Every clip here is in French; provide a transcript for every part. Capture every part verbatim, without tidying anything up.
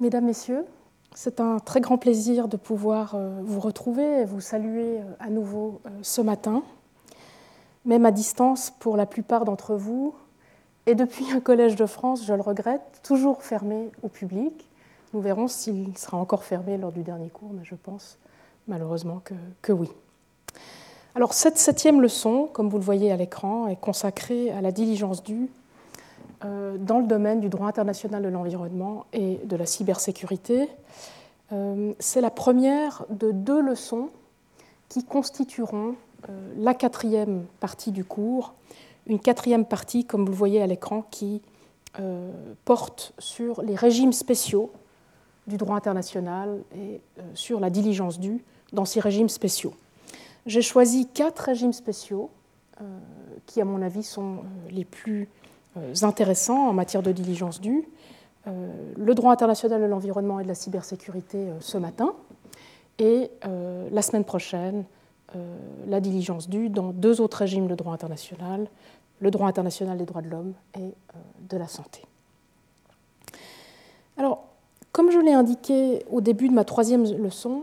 Mesdames, Messieurs, c'est un très grand plaisir de pouvoir vous retrouver et vous saluer à nouveau ce matin, même à distance pour la plupart d'entre vous, et depuis un collège de France, je le regrette, toujours fermé au public. Nous verrons s'il sera encore fermé lors du dernier cours, mais je pense malheureusement que, que oui. Alors cette septième leçon, comme vous le voyez à l'écran, est consacrée à la diligence due euh, dans le domaine du droit international de l'environnement et de la cybersécurité. Euh, c'est la première de deux leçons qui constitueront euh, la quatrième partie du cours, une quatrième partie, comme vous le voyez à l'écran, qui euh, porte sur les régimes spéciaux du droit international et euh, sur la diligence due dans ces régimes spéciaux. J'ai choisi quatre régimes spéciaux euh, qui, à mon avis, sont euh, les plus euh, intéressants en matière de diligence due. Euh, le droit international de l'environnement et de la cybersécurité euh, ce matin, et euh, la semaine prochaine, euh, la diligence due dans deux autres régimes de droit international, le droit international des droits de l'homme et euh, de la santé. Alors, comme je l'ai indiqué au début de ma troisième leçon,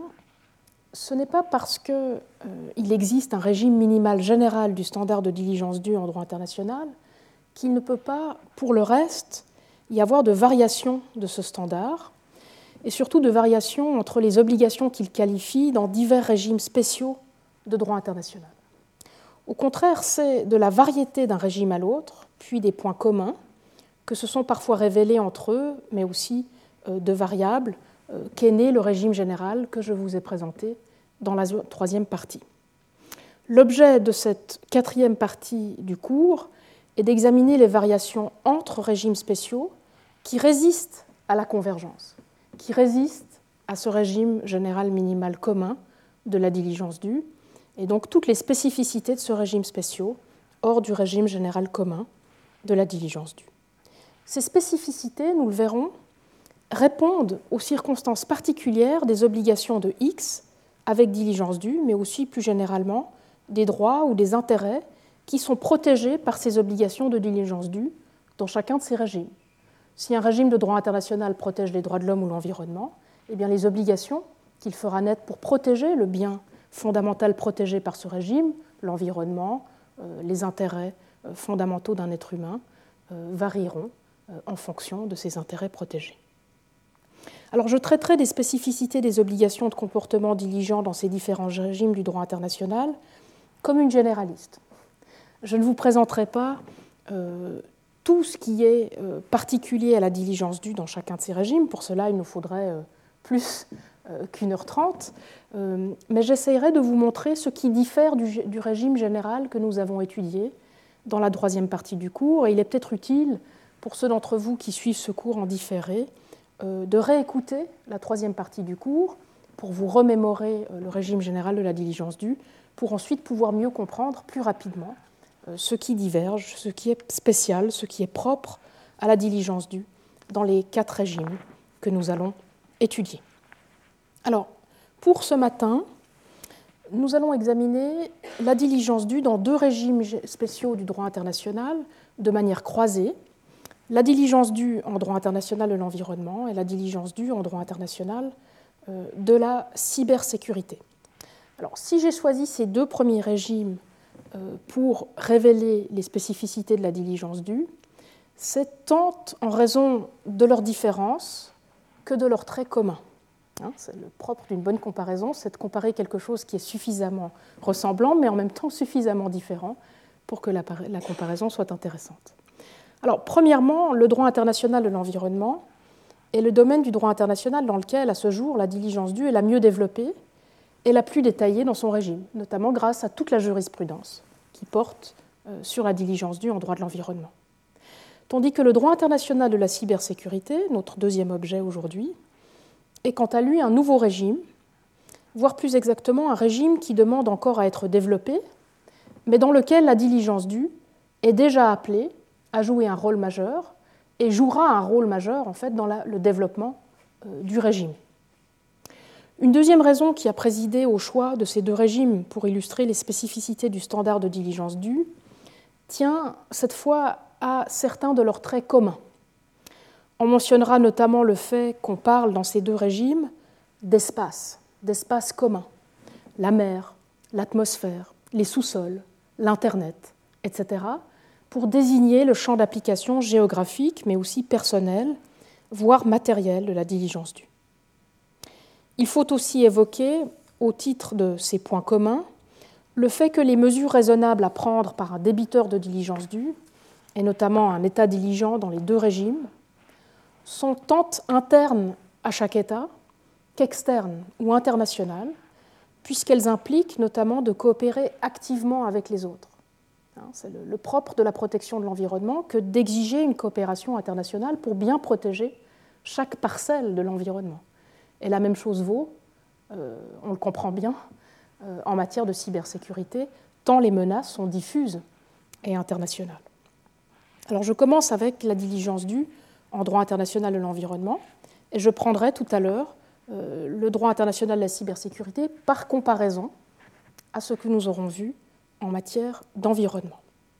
ce n'est pas parce qu'il euh, existe un régime minimal général du standard de diligence due en droit international qu'il ne peut pas, pour le reste, y avoir de variation de ce standard, et surtout de variation entre les obligations qu'il qualifie dans divers régimes spéciaux de droit international. Au contraire, c'est de la variété d'un régime à l'autre, puis des points communs, que se sont parfois révélés entre eux, mais aussi euh, de variables, euh, qu'est né le régime général que je vous ai présenté dans la troisième partie. L'objet de cette quatrième partie du cours est d'examiner les variations entre régimes spéciaux qui résistent à la convergence, qui résistent à ce régime général minimal commun de la diligence due, et donc toutes les spécificités de ce régime spéciaux hors du régime général commun de la diligence due. Ces spécificités, nous le verrons, répondent aux circonstances particulières des obligations de X avec diligence due, mais aussi plus généralement des droits ou des intérêts qui sont protégés par ces obligations de diligence due dans chacun de ces régimes. Si un régime de droit international protège les droits de l'homme ou l'environnement, eh bien les obligations qu'il fera naître pour protéger le bien fondamental protégé par ce régime, l'environnement, euh, les intérêts euh, fondamentaux d'un être humain, euh, varieront euh, en fonction de ces intérêts protégés. Alors je traiterai des spécificités des obligations de comportement diligent dans ces différents régimes du droit international comme une généraliste. Je ne vous présenterai pas euh, tout ce qui est euh, particulier à la diligence due dans chacun de ces régimes. Pour cela, il nous faudrait euh, plus euh, qu'une heure trente. Euh, mais j'essaierai de vous montrer ce qui diffère du, du régime général que nous avons étudié dans la troisième partie du cours. Et il est peut-être utile, pour ceux d'entre vous qui suivent ce cours en différé, euh, de réécouter la troisième partie du cours pour vous remémorer euh, le régime général de la diligence due, pour ensuite pouvoir mieux comprendre plus rapidement ce qui diverge, ce qui est spécial, ce qui est propre à la diligence due dans les quatre régimes que nous allons étudier. Alors, pour ce matin, nous allons examiner la diligence due dans deux régimes spéciaux du droit international de manière croisée, la diligence due en droit international de l'environnement et la diligence due en droit international de la cybersécurité. Alors, si j'ai choisi ces deux premiers régimes pour révéler les spécificités de la diligence due, c'est tant en raison de leurs différences que de leurs traits communs. Hein, c'est le propre d'une bonne comparaison, c'est de comparer quelque chose qui est suffisamment ressemblant, mais en même temps suffisamment différent pour que la, la comparaison soit intéressante. Alors, premièrement, le droit international de l'environnement est le domaine du droit international dans lequel, à ce jour, la diligence due est la mieux développée et la plus détaillée dans son régime, notamment grâce à toute la jurisprudence qui porte sur la diligence due en droit de l'environnement. Tandis que le droit international de la cybersécurité, notre deuxième objet aujourd'hui, est quant à lui un nouveau régime, voire plus exactement un régime qui demande encore à être développé, mais dans lequel la diligence due est déjà appelée à jouer un rôle majeur et jouera un rôle majeur en fait, dans la, le développement euh, du régime. Une deuxième raison qui a présidé au choix de ces deux régimes pour illustrer les spécificités du standard de diligence due tient cette fois à certains de leurs traits communs. On mentionnera notamment le fait qu'on parle dans ces deux régimes d'espace, d'espace commun, la mer, l'atmosphère, les sous-sols, l'Internet, et cetera, pour désigner le champ d'application géographique, mais aussi personnel, voire matériel de la diligence due. Il faut aussi évoquer, au titre de ces points communs, le fait que les mesures raisonnables à prendre par un débiteur de diligence due, et notamment un État diligent dans les deux régimes, sont tant internes à chaque État qu'externes ou internationales, puisqu'elles impliquent notamment de coopérer activement avec les autres. C'est le propre de la protection de l'environnement que d'exiger une coopération internationale pour bien protéger chaque parcelle de l'environnement. Et la même chose vaut, euh, on le comprend bien, euh, en matière de cybersécurité, tant les menaces sont diffuses et internationales. Alors je commence avec la diligence due en droit international de l'environnement, et je prendrai tout à l'heure euh, le droit international de la cybersécurité par comparaison à ce que nous aurons vu en matière d'environnement.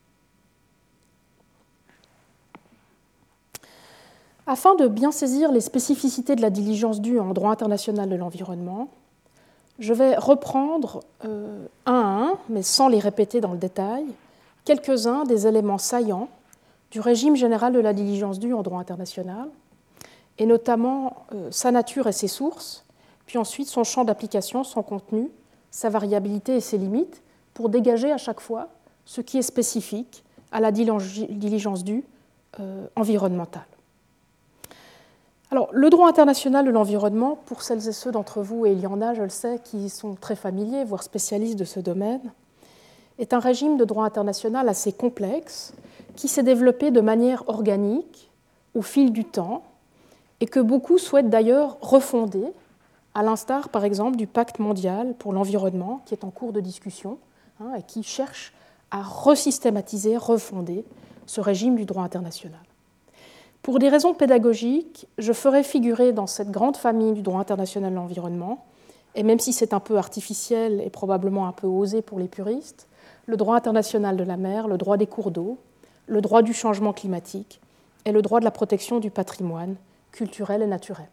Afin de bien saisir les spécificités de la diligence due en droit international de l'environnement, je vais reprendre euh, un à un, mais sans les répéter dans le détail, quelques-uns des éléments saillants du régime général de la diligence due en droit international, et notamment euh, sa nature et ses sources, puis ensuite son champ d'application, son contenu, sa variabilité et ses limites, pour dégager à chaque fois ce qui est spécifique à la diligence due euh, environnementale. Alors, le droit international de l'environnement, pour celles et ceux d'entre vous, et il y en a, je le sais, qui sont très familiers, voire spécialistes de ce domaine, est un régime de droit international assez complexe, qui s'est développé de manière organique au fil du temps, et que beaucoup souhaitent d'ailleurs refonder, à l'instar, par exemple, du Pacte mondial pour l'environnement, qui est en cours de discussion, hein, et qui cherche à resystématiser, refonder ce régime du droit international. Pour des raisons pédagogiques, je ferai figurer dans cette grande famille du droit international de l'environnement, et même si c'est un peu artificiel et probablement un peu osé pour les puristes, le droit international de la mer, le droit des cours d'eau, le droit du changement climatique et le droit de la protection du patrimoine culturel et naturel.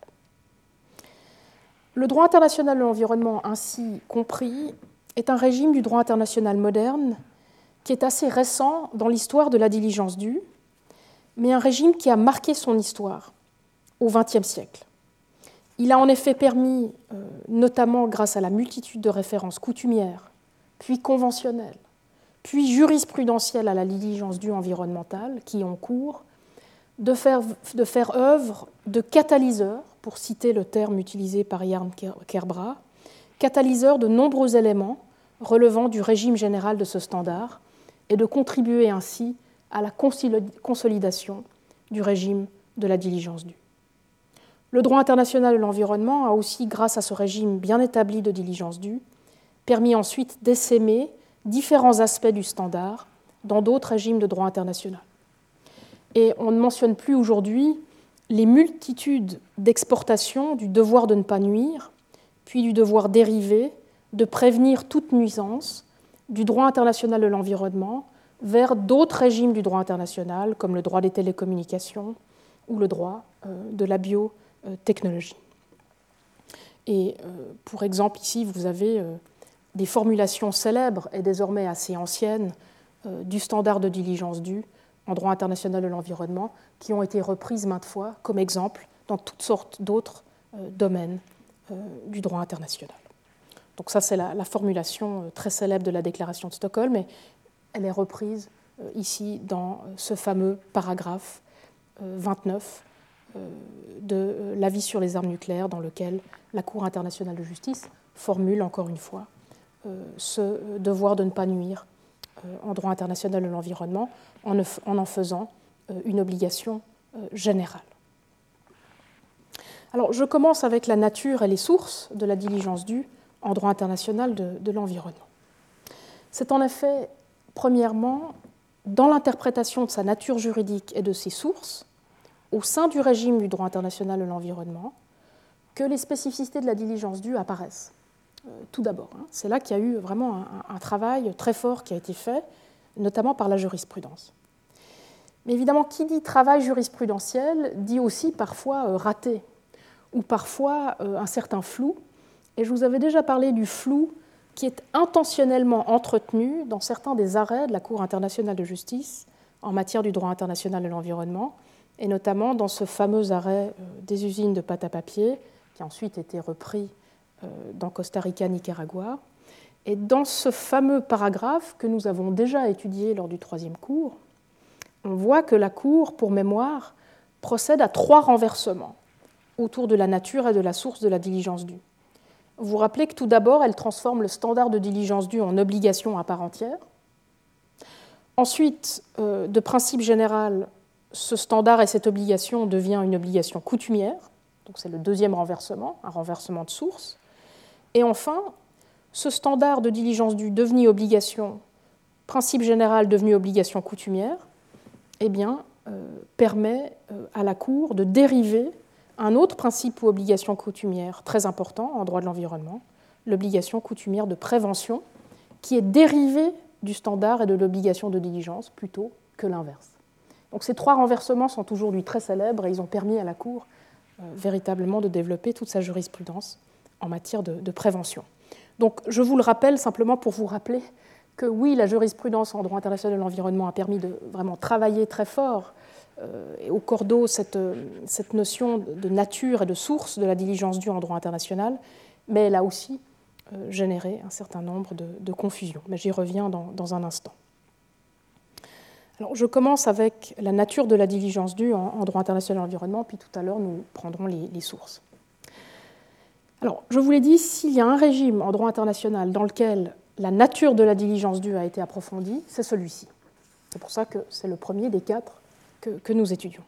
Le droit international de l'environnement ainsi compris est un régime du droit international moderne qui est assez récent dans l'histoire de la diligence due, mais un régime qui a marqué son histoire au vingtième siècle. Il a en effet permis, euh, notamment grâce à la multitude de références coutumières, puis conventionnelles, puis jurisprudentielles à la diligence due environnementale qui ont cours, de faire, de faire œuvre de catalyseur, pour citer le terme utilisé par Jarn Kerbrat, catalyseur de nombreux éléments relevant du régime général de ce standard et de contribuer ainsi à la consolidation du régime de la diligence due. Le droit international de l'environnement a aussi, grâce à ce régime bien établi de diligence due, permis ensuite d'essaimer différents aspects du standard dans d'autres régimes de droit international. Et on ne mentionne plus aujourd'hui les multitudes d'exportations du devoir de ne pas nuire, puis du devoir dérivé de prévenir toute nuisance du droit international de l'environnement vers d'autres régimes du droit international, comme le droit des télécommunications ou le droit euh, de la biotechnologie. Et euh, pour exemple, ici, vous avez euh, des formulations célèbres et désormais assez anciennes euh, du standard de diligence due en droit international de l'environnement qui ont été reprises maintes fois comme exemple dans toutes sortes d'autres euh, domaines euh, du droit international. Donc ça, c'est la, la formulation euh, très célèbre de la déclaration de Stockholm, et elle est reprise euh, ici dans euh, ce fameux paragraphe euh, vingt-neuf euh, de euh, l'avis sur les armes nucléaires, dans lequel la Cour internationale de justice formule encore une fois euh, ce devoir de ne pas nuire euh, en droit international de l'environnement en en, en faisant euh, une obligation euh, générale. Alors, je commence avec la nature et les sources de la diligence due en droit international de, de l'environnement. C'est en effet, premièrement, dans l'interprétation de sa nature juridique et de ses sources, au sein du régime du droit international de l'environnement, que les spécificités de la diligence due apparaissent. Euh, tout d'abord, hein, c'est là qu'il y a eu vraiment un, un travail très fort qui a été fait, notamment par la jurisprudence. Mais évidemment, qui dit travail jurisprudentiel dit aussi parfois raté, ou parfois un certain flou. Et je vous avais déjà parlé du flou qui est intentionnellement entretenu dans certains des arrêts de la Cour internationale de justice en matière du droit international de l'environnement, et notamment dans ce fameux arrêt des usines de pâte à papier, qui a ensuite été repris dans Costa Rica, Nicaragua. Et dans ce fameux paragraphe que nous avons déjà étudié lors du troisième cours, on voit que la Cour, pour mémoire, procède à trois renversements autour de la nature et de la source de la diligence due. Vous vous rappelez que tout d'abord, elle transforme le standard de diligence due en obligation à part entière. Ensuite, euh, de principe général, ce standard et cette obligation devient une obligation coutumière. Donc c'est le deuxième renversement, un renversement de source. Et enfin, ce standard de diligence due devenu obligation, principe général devenu obligation coutumière, eh bien, euh, permet euh, à la Cour de dériver un autre principe ou obligation coutumière très important en droit de l'environnement, l'obligation coutumière de prévention, qui est dérivée du standard et de l'obligation de diligence plutôt que l'inverse. Donc ces trois renversements sont aujourd'hui très célèbres et ils ont permis à la Cour euh, véritablement de développer toute sa jurisprudence en matière de, de prévention. Donc je vous le rappelle simplement pour vous rappeler que oui, la jurisprudence en droit international de l'environnement a permis de vraiment travailler très fort euh, et au cordeau cette, cette notion de nature et de source de la diligence due en droit international, mais elle a aussi euh, généré un certain nombre de, de confusions. Mais j'y reviens dans, dans un instant. Alors, je commence avec la nature de la diligence due en, en droit international de l'environnement, puis tout à l'heure nous prendrons les, les sources. Alors, je vous l'ai dit, s'il y a un régime en droit international dans lequel la nature de la diligence due a été approfondie, c'est celui-ci. C'est pour ça que c'est le premier des quatre que, que nous étudions.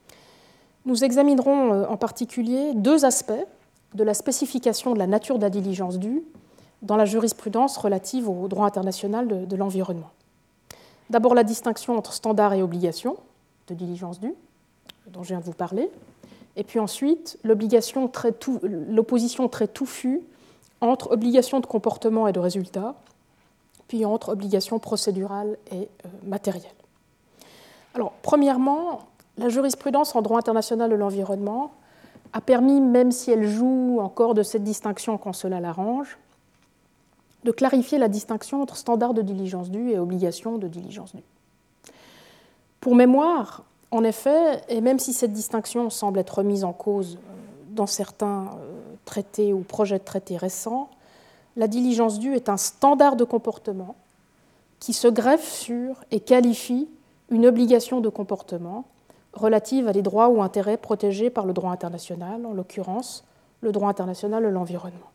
Nous examinerons en particulier deux aspects de la spécification de la nature de la diligence due dans la jurisprudence relative au droit international de, de l'environnement. D'abord, la distinction entre standard et obligation de diligence due, dont je viens de vous parler, et puis ensuite l'obligation très tout, l'opposition très touffue entre obligation de comportement et de résultat, puis entre obligation procédurale et euh, matérielle. Alors, premièrement, la jurisprudence en droit international de l'environnement a permis, même si elle joue encore de cette distinction quand cela l'arrange, de clarifier la distinction entre standard de diligence due et obligation de diligence due. Pour mémoire, en effet, et même si cette distinction semble être remise en cause dans certains traités ou projets de traités récents, la diligence due est un standard de comportement qui se greffe sur et qualifie une obligation de comportement relative à des droits ou intérêts protégés par le droit international, en l'occurrence le droit international de l'environnement.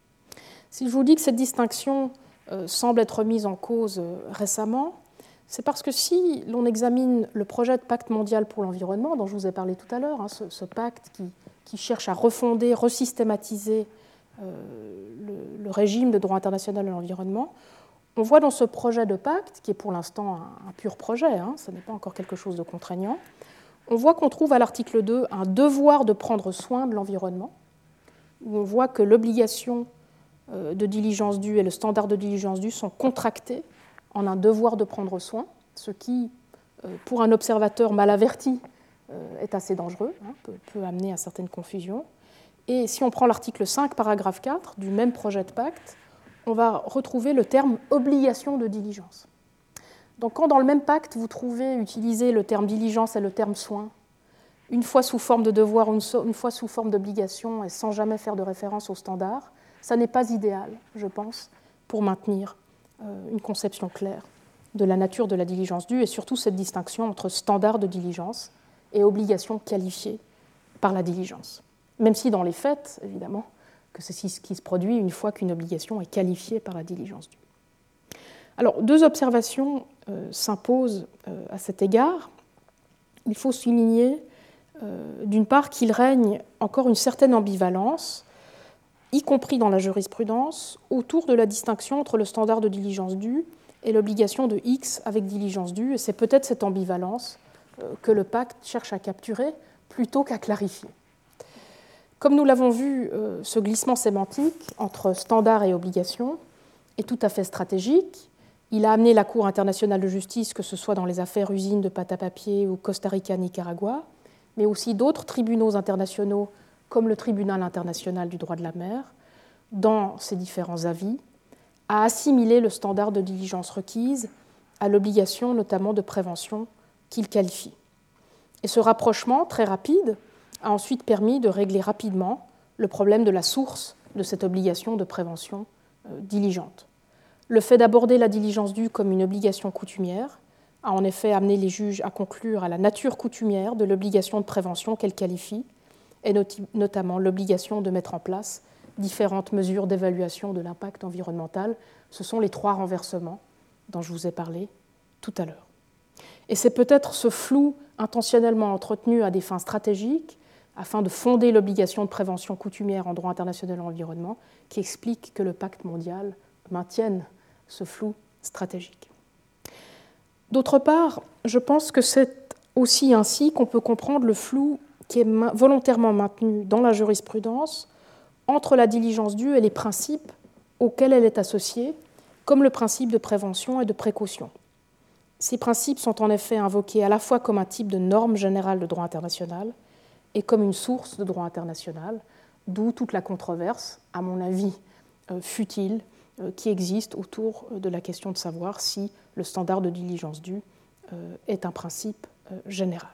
Si je vous dis que cette distinction euh, semble être remise en cause euh, récemment, c'est parce que si l'on examine le projet de pacte mondial pour l'environnement, dont je vous ai parlé tout à l'heure, hein, ce, ce pacte qui, qui cherche à refonder, resystématiser euh, le, le régime de droit international de l'environnement, on voit dans ce projet de pacte, qui est pour l'instant un, un pur projet, hein, ce n'est pas encore quelque chose de contraignant, on voit qu'on trouve à l'article deux un devoir de prendre soin de l'environnement, où on voit que l'obligation de diligence due et le standard de diligence due sont contractés en un devoir de prendre soin, ce qui, pour un observateur mal averti, est assez dangereux, hein, peut, peut amener à certaines confusions. Et si on prend l'article cinq, paragraphe quatre du même projet de pacte, on va retrouver le terme « obligation de diligence ». Donc quand dans le même pacte, vous trouvez utilisé le terme « diligence » et le terme « soin », une fois sous forme de devoir, une fois sous forme d'obligation, et sans jamais faire de référence au standard, ça n'est pas idéal, je pense, pour maintenir euh, une conception claire de la nature de la diligence due et surtout cette distinction entre standard de diligence et obligation qualifiée par la diligence. Même si dans les faits, évidemment, que c'est ce qui se produit une fois qu'une obligation est qualifiée par la diligence due. Alors, deux observations euh, s'imposent euh, à cet égard. Il faut souligner, euh, d'une part, qu'il règne encore une certaine ambivalence, y compris dans la jurisprudence, autour de la distinction entre le standard de diligence due et l'obligation de X avec diligence due. Et c'est peut-être cette ambivalence euh, que le pacte cherche à capturer plutôt qu'à clarifier. Comme nous l'avons vu, euh, ce glissement sémantique entre standard et obligation est tout à fait stratégique Il a amené la Cour internationale de justice, que ce soit dans les affaires usines de pâte à papier ou Costa Rica, Nicaragua, mais aussi d'autres tribunaux internationaux comme le Tribunal international du droit de la mer, dans ses différents avis, à assimiler le standard de diligence requise à l'obligation notamment de prévention qu'il qualifie. Et ce rapprochement très rapide a ensuite permis de régler rapidement le problème de la source de cette obligation de prévention euh, diligente. Le fait d'aborder la diligence due comme une obligation coutumière a en effet amené les juges à conclure à la nature coutumière de l'obligation de prévention qu'elle qualifie, et notamment l'obligation de mettre en place différentes mesures d'évaluation de l'impact environnemental. Ce sont les trois renversements dont je vous ai parlé tout à l'heure. Et c'est peut-être ce flou intentionnellement entretenu à des fins stratégiques, afin de fonder l'obligation de prévention coutumière en droit international de l'environnement, qui explique que le pacte mondial maintienne ce flou stratégique. D'autre part, je pense que c'est aussi ainsi qu'on peut comprendre le flou qui est volontairement maintenu dans la jurisprudence entre la diligence due et les principes auxquels elle est associée, comme le principe de prévention et de précaution. Ces principes sont en effet invoqués à la fois comme un type de norme générale de droit international et comme une source de droit international, d'où toute la controverse, à mon avis euh, futile, euh, qui existe autour de la question de savoir si le standard de diligence due euh, est un principe euh, général.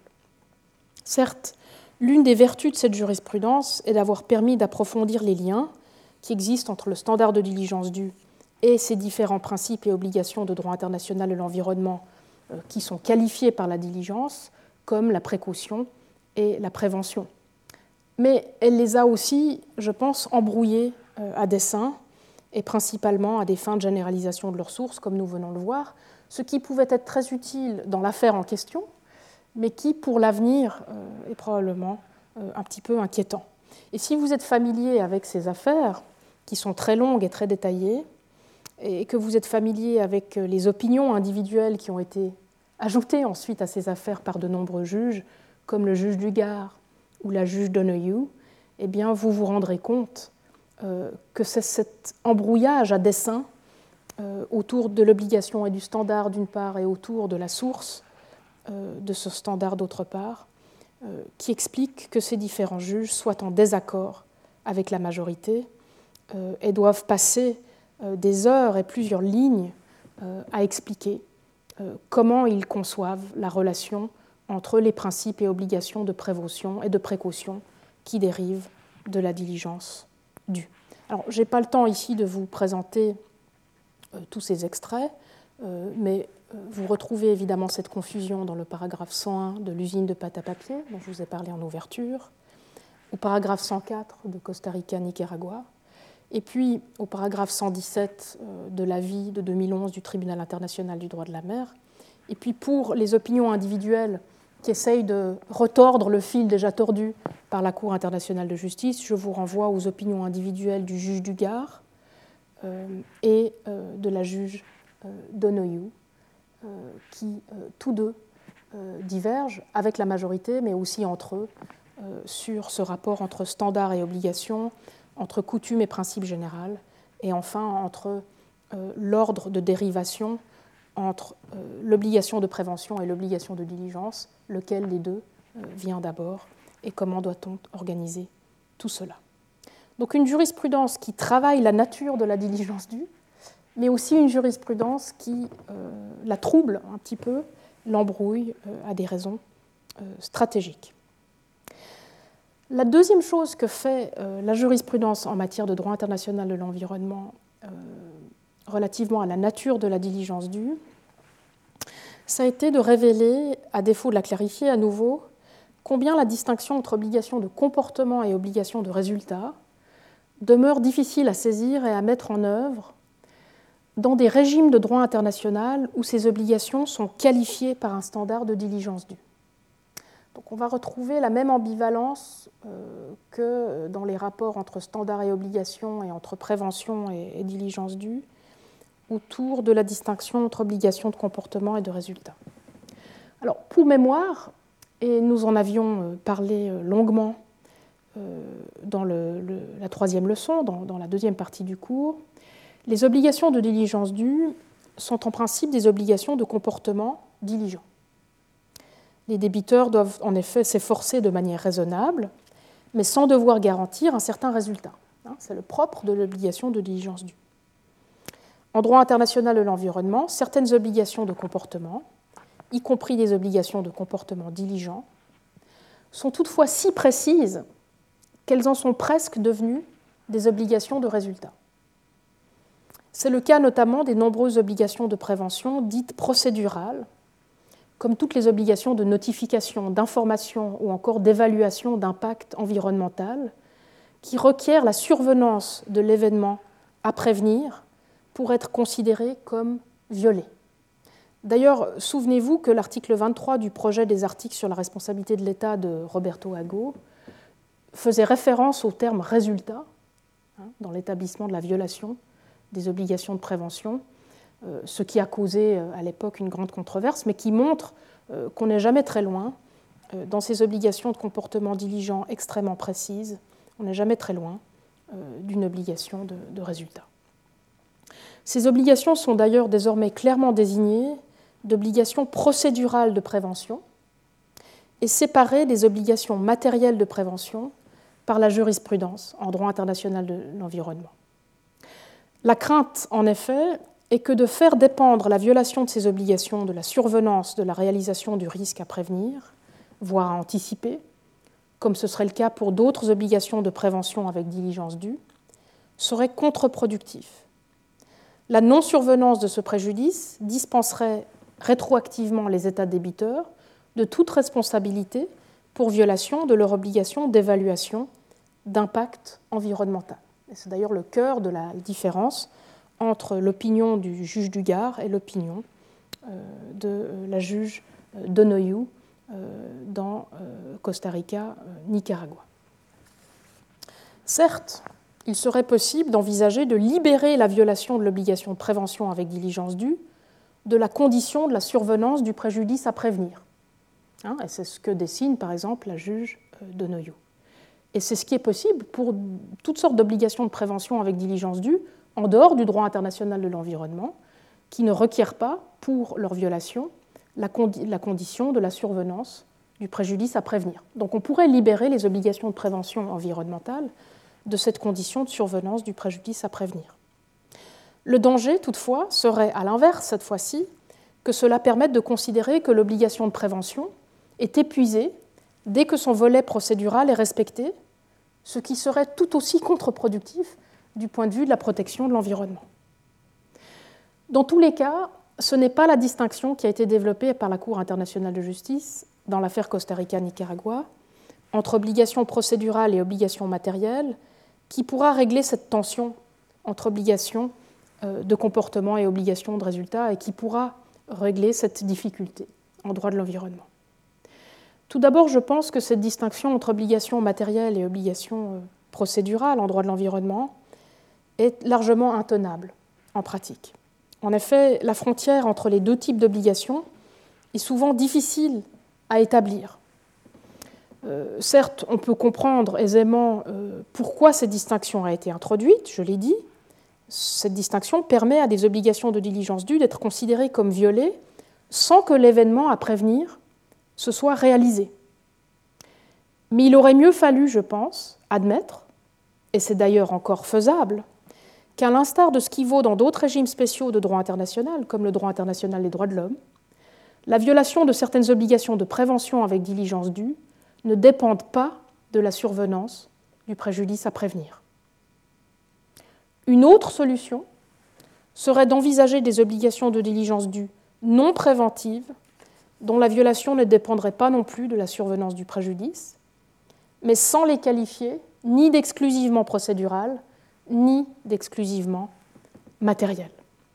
Certes, l'une des vertus de cette jurisprudence est d'avoir permis d'approfondir les liens qui existent entre le standard de diligence due et ces différents principes et obligations de droit international de l'environnement euh, qui sont qualifiés par la diligence comme la précaution et la prévention. Mais elle les a aussi, je pense, embrouillés euh, à dessein et principalement à des fins de généralisation de leurs sources, comme nous venons de le voir, ce qui pouvait être très utile dans l'affaire en question, mais qui, pour l'avenir, euh, est probablement euh, un petit peu inquiétant. Et si vous êtes familier avec ces affaires, qui sont très longues et très détaillées, et que vous êtes familier avec les opinions individuelles qui ont été ajoutées ensuite à ces affaires par de nombreux juges, comme le juge du Gard ou la juge Donoghue, eh bien, vous vous rendrez compte euh, que c'est cet embrouillage à dessein euh, autour de l'obligation et du standard d'une part et autour de la source euh, de ce standard d'autre part, euh, qui explique que ces différents juges soient en désaccord avec la majorité euh, et doivent passer euh, des heures et plusieurs lignes euh, à expliquer euh, comment ils conçoivent la relation entre les principes et obligations de prévention et de précaution qui dérivent de la diligence due. Alors, je n'ai pas le temps ici de vous présenter euh, tous ces extraits, euh, mais euh, vous retrouvez évidemment cette confusion dans le paragraphe cent un de l'usine de pâte à papier, dont je vous ai parlé en ouverture, au paragraphe cent quatre de Costa Rica, Nicaragua, et puis au paragraphe cent dix-sept euh, de l'avis de deux mille onze du Tribunal international du droit de la mer, et puis pour les opinions individuelles qui essayent de retordre le fil déjà tordu par la Cour internationale de justice, je vous renvoie aux opinions individuelles du juge du Gard euh, et euh, de la juge euh, Donoghue, euh, qui euh, tous deux euh, divergent avec la majorité, mais aussi entre eux, euh, sur ce rapport entre standards et obligations, entre coutumes et principes généraux, et enfin entre euh, l'ordre de dérivation entre euh, l'obligation de prévention et l'obligation de diligence, lequel des deux euh, vient d'abord et comment doit-on organiser tout cela. Donc une jurisprudence qui travaille la nature de la diligence due, mais aussi une jurisprudence qui euh, la trouble un petit peu, l'embrouille euh, à des raisons euh, stratégiques. La deuxième chose que fait euh, la jurisprudence en matière de droit international de l'environnement euh, relativement à la nature de la diligence due, ça a été de révéler, à défaut de la clarifier à nouveau, combien la distinction entre obligation de comportement et obligation de résultat demeure difficile à saisir et à mettre en œuvre dans des régimes de droit international où ces obligations sont qualifiées par un standard de diligence due. Donc on va retrouver la même ambivalence euh, que dans les rapports entre standards et obligations et entre prévention et, et diligence due autour de la distinction entre obligation de comportement et de résultat. Alors, pour mémoire, et nous en avions parlé longuement euh, dans le, le, la troisième leçon, dans, dans la deuxième partie du cours, les obligations de diligence due sont en principe des obligations de comportement diligent. Les débiteurs doivent en effet s'efforcer de manière raisonnable, mais sans devoir garantir un certain résultat. C'est le propre de l'obligation de diligence due. En droit international de l'environnement, certaines obligations de comportement, y compris des obligations de comportement diligent, sont toutefois si précises qu'elles en sont presque devenues des obligations de résultat. C'est le cas notamment des nombreuses obligations de prévention dites procédurales, comme toutes les obligations de notification, d'information ou encore d'évaluation d'impact environnemental, qui requièrent la survenance de l'événement à prévenir pour être considérées comme violées. D'ailleurs, souvenez-vous que l'article vingt-trois du projet des articles sur la responsabilité de l'État de Roberto Ago faisait référence au terme résultat hein, dans l'établissement de la violation des obligations de prévention, euh, ce qui a causé euh, à l'époque une grande controverse, mais qui montre euh, qu'on n'est jamais très loin euh, dans ces obligations de comportement diligent extrêmement précises. On n'est jamais très loin euh, d'une obligation de, de résultat. Ces obligations sont d'ailleurs désormais clairement désignées d'obligations procédurales de prévention et séparées des obligations matérielles de prévention par la jurisprudence en droit international de l'environnement. La crainte, en effet, est que de faire dépendre la violation de ces obligations de la survenance de la réalisation du risque à prévenir, voire à anticiper, comme ce serait le cas pour d'autres obligations de prévention avec diligence due, serait contre-productif. La non-survenance de ce préjudice dispenserait rétroactivement les États débiteurs de toute responsabilité pour violation de leur obligation d'évaluation d'impact environnemental. Et c'est d'ailleurs le cœur de la différence entre l'opinion du juge Dugard et l'opinion euh, de la juge Donoghue euh, dans euh, Costa Rica, euh, Nicaragua. Certes, il serait possible d'envisager de libérer la violation de l'obligation de prévention avec diligence due de la condition de la survenance du préjudice à prévenir. Hein, et c'est ce que dessine par exemple la juge euh, Donoghue. Et c'est ce qui est possible pour toutes sortes d'obligations de prévention avec diligence due en dehors du droit international de l'environnement, qui ne requièrent pas, pour leur violation, la, condi- la condition de la survenance du préjudice à prévenir. Donc on pourrait libérer les obligations de prévention environnementale de cette condition de survenance du préjudice à prévenir. Le danger, toutefois, serait à l'inverse, cette fois-ci, que cela permette de considérer que l'obligation de prévention est épuisée dès que son volet procédural est respecté, ce qui serait tout aussi contre-productif du point de vue de la protection de l'environnement. Dans tous les cas, ce n'est pas la distinction qui a été développée par la Cour internationale de justice dans l'affaire Costa Rica-Nicaragua entre obligation procédurale et obligation matérielle qui pourra régler cette tension entre obligation de comportement et obligation de résultat et qui pourra régler cette difficulté en droit de l'environnement. Tout d'abord, je pense que cette distinction entre obligation matérielle et obligation procédurale en droit de l'environnement est largement intenable en pratique. En effet, la frontière entre les deux types d'obligations est souvent difficile à établir. Euh, certes, on peut comprendre aisément euh, pourquoi cette distinction a été introduite, je l'ai dit. Cette distinction permet à des obligations de diligence due d'être considérées comme violées sans que l'événement à prévenir se soit réalisé. Mais il aurait mieux fallu, je pense, admettre, et c'est d'ailleurs encore faisable, qu'à l'instar de ce qui vaut dans d'autres régimes spéciaux de droit international, comme le droit international des droits de l'homme, la violation de certaines obligations de prévention avec diligence due ne dépendent pas de la survenance du préjudice à prévenir. Une autre solution serait d'envisager des obligations de diligence due non préventives dont la violation ne dépendrait pas non plus de la survenance du préjudice, mais sans les qualifier ni d'exclusivement procédurales, ni d'exclusivement matérielles.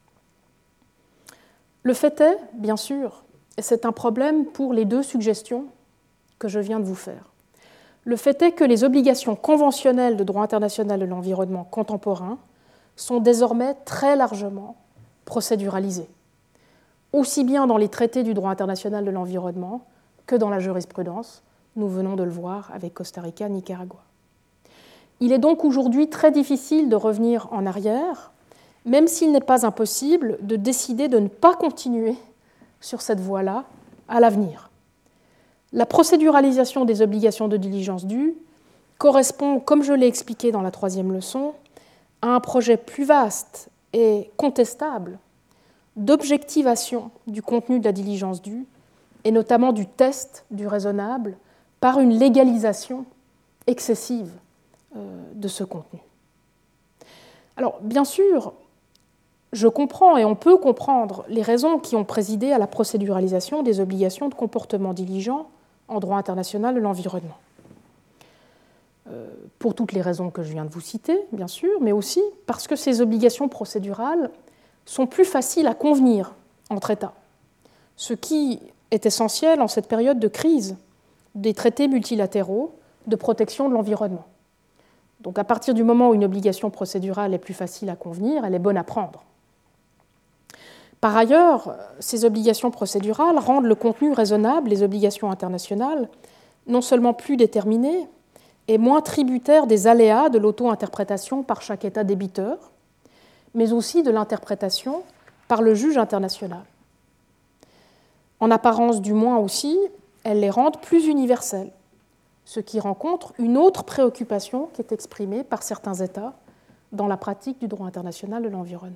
Le fait est, bien sûr, et c'est un problème pour les deux suggestions que je viens de vous faire, le fait est que les obligations conventionnelles de droit international de l'environnement contemporain sont désormais très largement procéduralisées, aussi bien dans les traités du droit international de l'environnement que dans la jurisprudence. Nous venons de le voir avec Costa Rica, Nicaragua. Il est donc aujourd'hui très difficile de revenir en arrière même s'il n'est pas impossible de décider de ne pas continuer sur cette voie-là à l'avenir. La procéduralisation des obligations de diligence due correspond, comme je l'ai expliqué dans la troisième leçon, à un projet plus vaste et contestable d'objectivation du contenu de la diligence due, et notamment du test du raisonnable, par une légalisation excessive de ce contenu. Alors, bien sûr, je comprends et on peut comprendre les raisons qui ont présidé à la procéduralisation des obligations de comportement diligent en droit international de l'environnement. Euh, pour toutes les raisons que je viens de vous citer, bien sûr, mais aussi parce que ces obligations procédurales sont plus faciles à convenir entre États, ce qui est essentiel en cette période de crise des traités multilatéraux de protection de l'environnement. Donc à partir du moment où une obligation procédurale est plus facile à convenir, elle est bonne à prendre. Par ailleurs, ces obligations procédurales rendent le contenu raisonnable, les obligations internationales, non seulement plus déterminées et moins tributaires des aléas de l'auto-interprétation par chaque État débiteur, mais aussi de l'interprétation par le juge international. En apparence du moins aussi, elles les rendent plus universelles, ce qui rencontre une autre préoccupation qui est exprimée par certains États dans la pratique du droit international de l'environnement.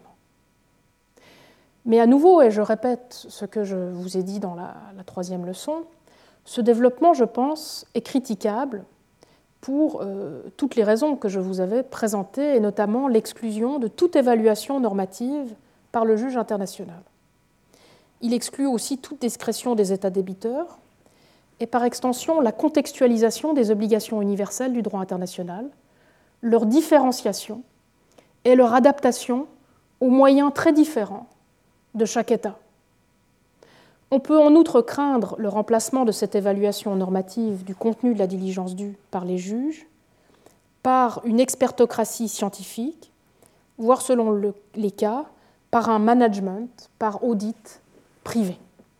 Mais à nouveau, et je répète ce que je vous ai dit dans la, la troisième leçon, ce développement, je pense, est critiquable pour euh, toutes les raisons que je vous avais présentées, et notamment l'exclusion de toute évaluation normative par le juge international. Il exclut aussi toute discrétion des États débiteurs et par extension la contextualisation des obligations universelles du droit international, leur différenciation et leur adaptation aux moyens très différents de chaque État. On peut en outre craindre le remplacement de cette évaluation normative du contenu de la diligence due par les juges par une expertocratie scientifique, voire selon le, les cas, par un management, par audit privé.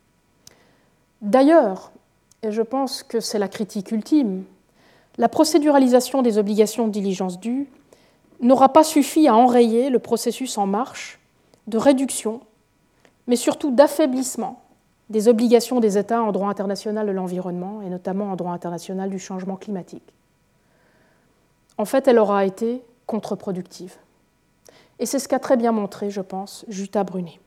D'ailleurs, et je pense que c'est la critique ultime, la procéduralisation des obligations de diligence due n'aura pas suffi à enrayer le processus en marche de réduction, mais surtout d'affaiblissement des obligations des États en droit international de l'environnement, et notamment en droit international du changement climatique. En fait, elle aura été contre-productive. Et c'est ce qu'a très bien montré, je pense, Jutta Brunet.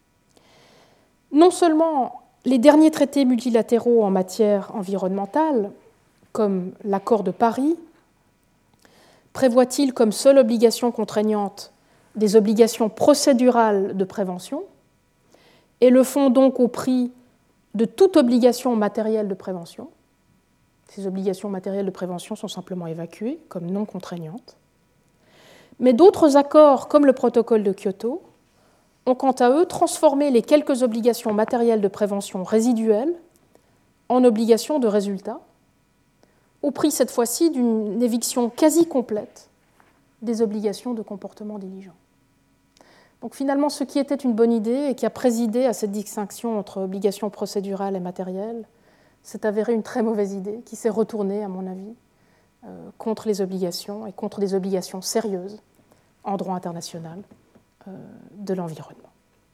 Non seulement les derniers traités multilatéraux en matière environnementale, comme l'accord de Paris, prévoient-ils comme seule obligation contraignante des obligations procédurales de prévention et le font donc au prix de toute obligation matérielle de prévention. Ces obligations matérielles de prévention sont simplement évacuées comme non contraignantes. Mais d'autres accords, comme le protocole de Kyoto, ont quant à eux transformé les quelques obligations matérielles de prévention résiduelles en obligations de résultat, au prix cette fois-ci d'une éviction quasi complète des obligations de comportement diligent. Donc finalement, ce qui était une bonne idée et qui a présidé à cette distinction entre obligations procédurales et matérielles s'est avéré une très mauvaise idée qui s'est retournée, à mon avis, euh, contre les obligations et contre des obligations sérieuses en droit international euh, de l'environnement.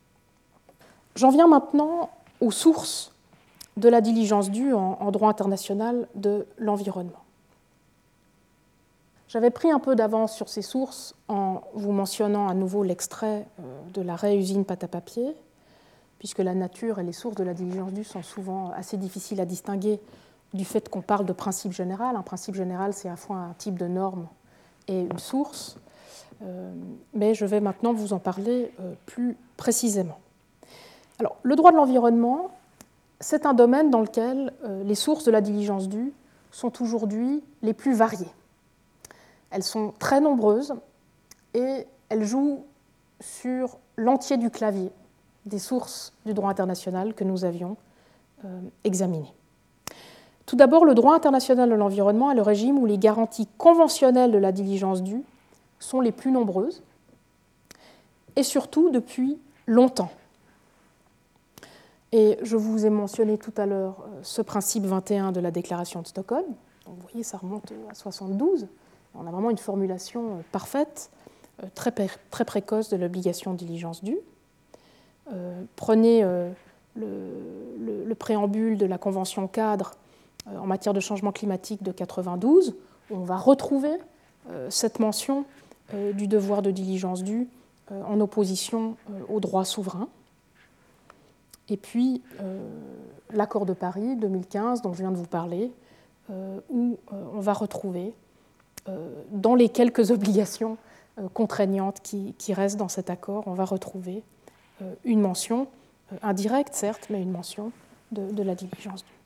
J'en viens maintenant aux sources de la diligence due en, en droit international de l'environnement. J'avais pris un peu d'avance sur ces sources en vous mentionnant à nouveau l'extrait de l'arrêt usine pâte à papier, puisque la nature et les sources de la diligence due sont souvent assez difficiles à distinguer du fait qu'on parle de principe général. Un principe général, c'est à la fois un type de norme et une source, mais je vais maintenant vous en parler plus précisément. Alors, le droit de l'environnement, c'est un domaine dans lequel les sources de la diligence due sont aujourd'hui les plus variées. Elles sont très nombreuses et elles jouent sur l'entier du clavier des sources du droit international que nous avions euh, examinées. Tout d'abord, le droit international de l'environnement est le régime où les garanties conventionnelles de la diligence due sont les plus nombreuses et surtout depuis longtemps. Et je vous ai mentionné tout à l'heure ce principe vingt et un de la Déclaration de Stockholm. Donc, vous voyez, ça remonte à soixante-douze. On a vraiment une formulation parfaite très, très précoce de l'obligation de diligence due. Euh, prenez euh, le, le, le préambule de la Convention cadre euh, en matière de changement climatique de quatre-vingt-douze, où on va retrouver euh, cette mention euh, du devoir de diligence due euh, en opposition euh, au droit souverain. Et puis, euh, l'accord de Paris deux mille quinze, dont je viens de vous parler, euh, où euh, on va retrouver, euh, dans les quelques obligations euh, contraignantes qui, qui restent dans cet accord, on va retrouver euh, une mention, euh, indirecte certes, mais une mention de, de la diligence due.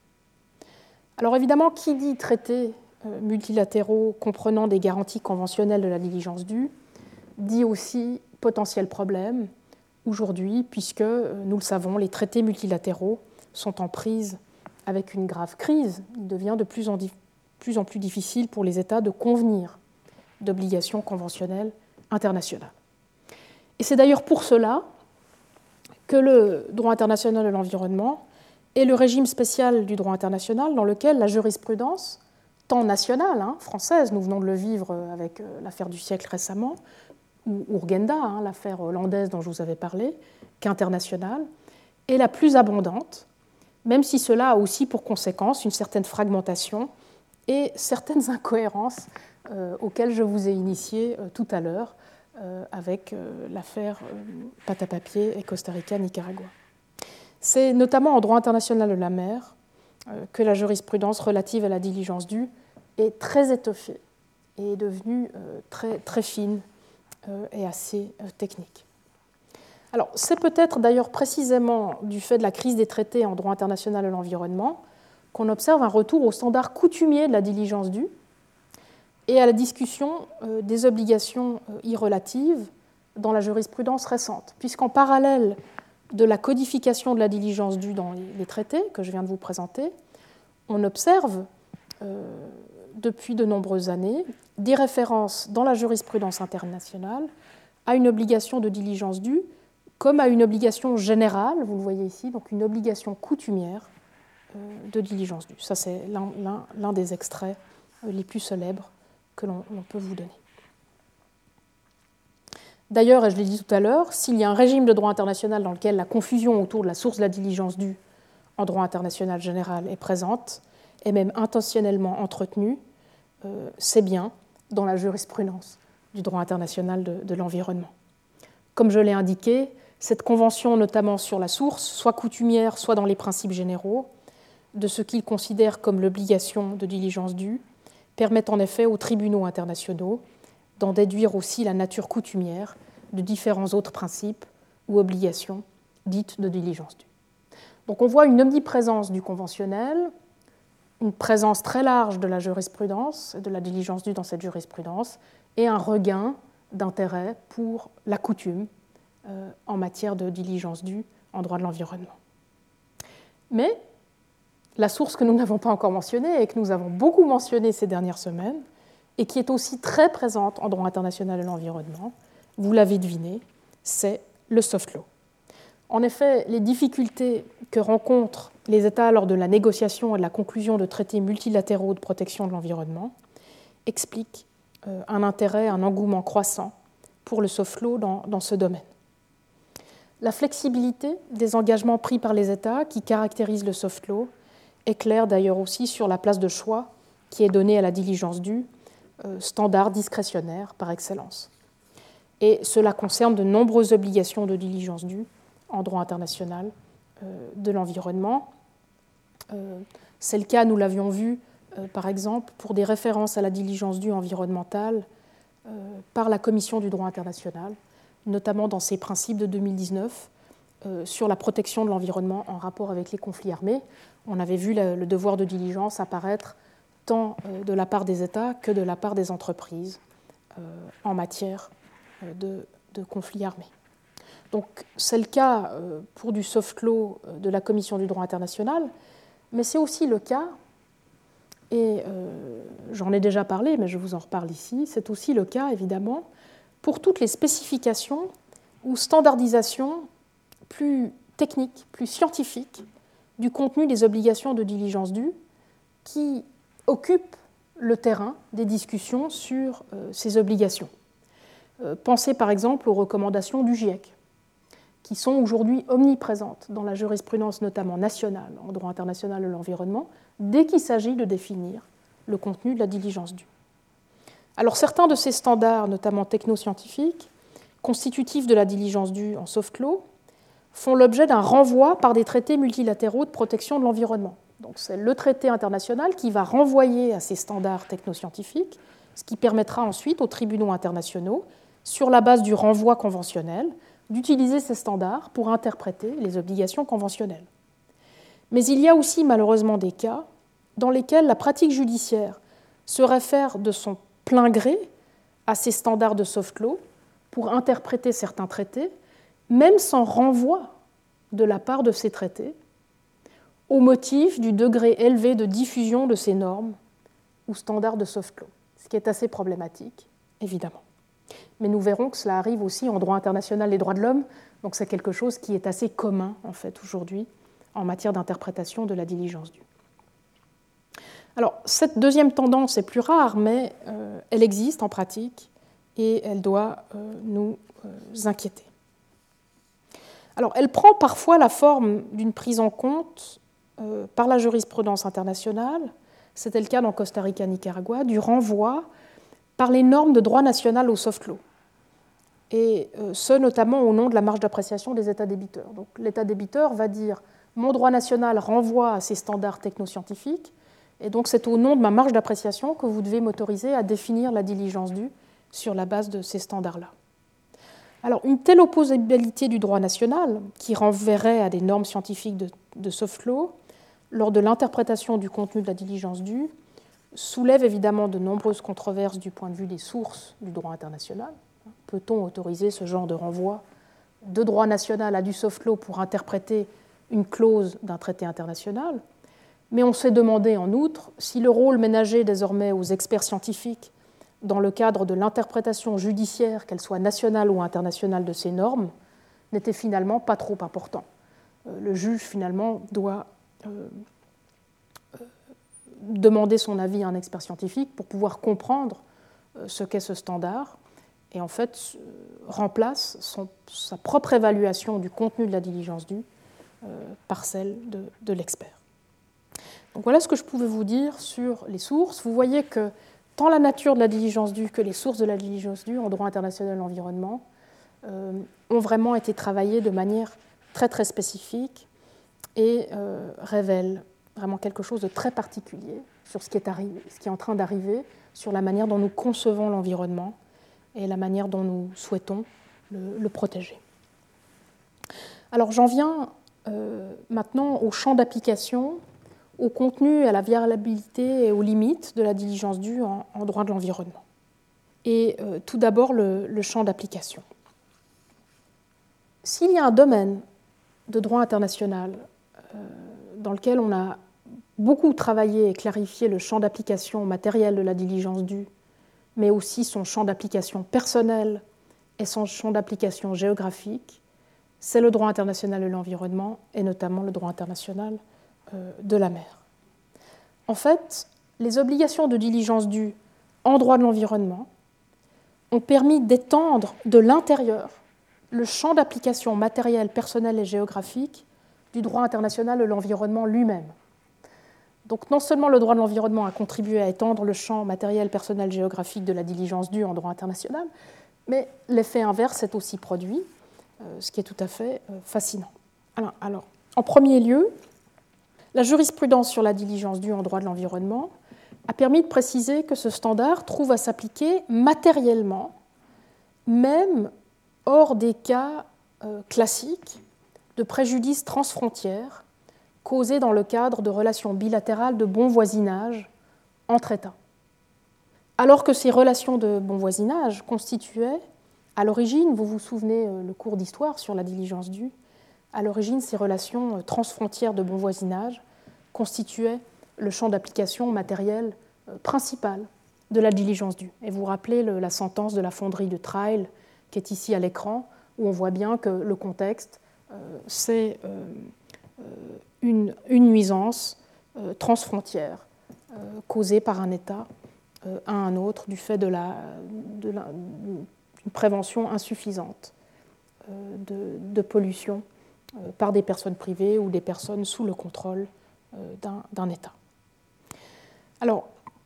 Alors évidemment, qui dit traités euh, multilatéraux comprenant des garanties conventionnelles de la diligence due, dit aussi potentiel problème aujourd'hui, puisque, nous le savons, les traités multilatéraux sont en prise avec une grave crise. Il devient de plus en, plus en plus difficile pour les États de convenir d'obligations conventionnelles internationales. Et c'est d'ailleurs pour cela que le droit international de l'environnement est le régime spécial du droit international dans lequel la jurisprudence, tant nationale, hein, française, nous venons de le vivre avec l'affaire du siècle récemment, ou Urgenda, hein, l'affaire hollandaise dont je vous avais parlé, qu'internationale, est la plus abondante, même si cela a aussi pour conséquence une certaine fragmentation et certaines incohérences euh, auxquelles je vous ai initié euh, tout à l'heure euh, avec euh, l'affaire euh, pâte à papier et Costa Rica-Nicaragua. C'est notamment en droit international de la mer euh, que la jurisprudence relative à la diligence due est très étoffée et est devenue euh, très, très fine et assez technique. Alors, c'est peut-être d'ailleurs précisément du fait de la crise des traités en droit international de l'environnement qu'on observe un retour aux standards coutumiers de la diligence due et à la discussion des obligations irrelatives dans la jurisprudence récente, puisqu'en parallèle de la codification de la diligence due dans les traités que je viens de vous présenter, on observe euh, depuis de nombreuses années des références dans la jurisprudence internationale à une obligation de diligence due comme à une obligation générale, vous le voyez ici, donc une obligation coutumière de diligence due. Ça, c'est l'un, l'un, l'un des extraits les plus célèbres que l'on, l'on peut vous donner. D'ailleurs, et je l'ai dit tout à l'heure, s'il y a un régime de droit international dans lequel la confusion autour de la source de la diligence due en droit international général est présente, et même intentionnellement entretenue, euh, c'est bien dans la jurisprudence du droit international de, de l'environnement. Comme je l'ai indiqué, cette convention, notamment sur la source, soit coutumière, soit dans les principes généraux, de ce qu'il considère comme l'obligation de diligence due, permet en effet aux tribunaux internationaux d'en déduire aussi la nature coutumière de différents autres principes ou obligations dites de diligence due. Donc on voit une omniprésence du conventionnel, une présence très large de la jurisprudence, de la diligence due dans cette jurisprudence, et un regain d'intérêt pour la coutume euh, en matière de diligence due en droit de l'environnement. Mais la source que nous n'avons pas encore mentionnée et que nous avons beaucoup mentionnée ces dernières semaines, et qui est aussi très présente en droit international de l'environnement, vous l'avez deviné, c'est le soft law. En effet, les difficultés que rencontrent les États lors de la négociation et de la conclusion de traités multilatéraux de protection de l'environnement expliquent euh, un intérêt, un engouement croissant pour le soft law dans, dans ce domaine. La flexibilité des engagements pris par les États qui caractérise le soft law éclaire d'ailleurs aussi sur la place de choix qui est donnée à la diligence due, euh, standard discrétionnaire par excellence. Et cela concerne de nombreuses obligations de diligence due en droit international euh, de l'environnement. Euh, c'est le cas, nous l'avions vu, euh, par exemple, pour des références à la diligence due environnementale euh, par la Commission du droit international, notamment dans ses principes de deux mille dix-neuf euh, sur la protection de l'environnement en rapport avec les conflits armés. On avait vu le, le devoir de diligence apparaître tant euh, de la part des États que de la part des entreprises euh, en matière euh, de, de conflits armés. Donc, c'est le cas pour du soft law de la Commission du droit international, mais c'est aussi le cas, et euh, j'en ai déjà parlé, mais je vous en reparle ici, c'est aussi le cas, évidemment, pour toutes les spécifications ou standardisations plus techniques, plus scientifiques du contenu des obligations de diligence due qui occupent le terrain des discussions sur euh, ces obligations. Pensez par exemple aux recommandations du GIEC, qui sont aujourd'hui omniprésentes dans la jurisprudence notamment nationale, en droit international de l'environnement, dès qu'il s'agit de définir le contenu de la diligence due. Alors certains de ces standards, notamment technoscientifiques, constitutifs de la diligence due en soft law, font l'objet d'un renvoi par des traités multilatéraux de protection de l'environnement. Donc c'est le traité international qui va renvoyer à ces standards technoscientifiques, ce qui permettra ensuite aux tribunaux internationaux, sur la base du renvoi conventionnel, d'utiliser ces standards pour interpréter les obligations conventionnelles. Mais il y a aussi malheureusement des cas dans lesquels la pratique judiciaire se réfère de son plein gré à ces standards de soft law pour interpréter certains traités, même sans renvoi de la part de ces traités, au motif du degré élevé de diffusion de ces normes ou standards de soft law, ce qui est assez problématique, évidemment. Mais nous verrons que cela arrive aussi en droit international des droits de l'homme, donc c'est quelque chose qui est assez commun en fait aujourd'hui en matière d'interprétation de la diligence due. Alors cette deuxième tendance est plus rare, mais euh, elle existe en pratique et elle doit euh, nous euh, inquiéter. Alors elle prend parfois la forme d'une prise en compte euh, par la jurisprudence internationale, c'était le cas dans Costa Rica, Nicaragua, du renvoi par les normes de droit national au soft law, et ce notamment au nom de la marge d'appréciation des États débiteurs. Donc l'État débiteur va dire « mon droit national renvoie à ces standards technoscientifiques, et donc c'est au nom de ma marge d'appréciation que vous devez m'autoriser à définir la diligence due sur la base de ces standards-là ». Alors une telle opposabilité du droit national, qui renverrait à des normes scientifiques de, de soft law, lors de l'interprétation du contenu de la diligence due, soulève évidemment de nombreuses controverses du point de vue des sources du droit international. Peut-on autoriser ce genre de renvoi de droit national à du soft law pour interpréter une clause d'un traité international ? Mais on s'est demandé en outre si le rôle ménagé désormais aux experts scientifiques dans le cadre de l'interprétation judiciaire, qu'elle soit nationale ou internationale de ces normes, n'était finalement pas trop important. Le juge finalement doit euh, demander son avis à un expert scientifique pour pouvoir comprendre ce qu'est ce standard et en fait remplace son, sa propre évaluation du contenu de la diligence due euh, par celle de, de l'expert. Donc voilà ce que je pouvais vous dire sur les sources. Vous voyez que tant la nature de la diligence due que les sources de la diligence due en droit international de l'environnement euh, ont vraiment été travaillées de manière très très spécifique et euh, révèlent vraiment quelque chose de très particulier sur ce qui est, arrivé, ce qui est en train d'arriver, sur la manière dont nous concevons l'environnement et la manière dont nous souhaitons le, le protéger. Alors j'en viens euh, maintenant au champ d'application, au contenu, à la viabilité et aux limites de la diligence due en, en droit de l'environnement. Et euh, tout d'abord le, le champ d'application. S'il y a un domaine de droit international euh, dans lequel on a beaucoup travaillé et clarifié le champ d'application matériel de la diligence due, mais aussi son champ d'application personnel et son champ d'application géographique, c'est le droit international de l'environnement et notamment le droit international euh, de la mer. En fait, les obligations de diligence due en droit de l'environnement ont permis d'étendre de l'intérieur le champ d'application matériel, personnel et géographique du droit international de l'environnement lui-même. Donc non seulement le droit de l'environnement a contribué à étendre le champ matériel, personnel, géographique de la diligence due en droit international, mais l'effet inverse s'est aussi produit, euh, ce qui est tout à fait euh, fascinant. Alors, alors, en premier lieu, la jurisprudence sur la diligence due en droit de l'environnement a permis de préciser que ce standard trouve à s'appliquer matériellement, même hors des cas euh, classiques de préjudice transfrontière causés dans le cadre de relations bilatérales de bon voisinage entre États. Alors que ces relations de bon voisinage constituaient, à l'origine, vous vous souvenez le cours d'histoire sur la diligence due, à l'origine, ces relations transfrontières de bon voisinage constituaient le champ d'application matériel principal de la diligence due. Et vous vous rappelez la sentence de la fonderie de Trail, qui est ici à l'écran, où on voit bien que le contexte, euh, c'est euh, une, une nuisance euh, transfrontière euh, causée par un État euh, à un autre du fait de la, de la, d'une prévention insuffisante euh, de, de pollution euh, par des personnes privées ou des personnes sous le contrôle euh, d'un, d'un État. Alors,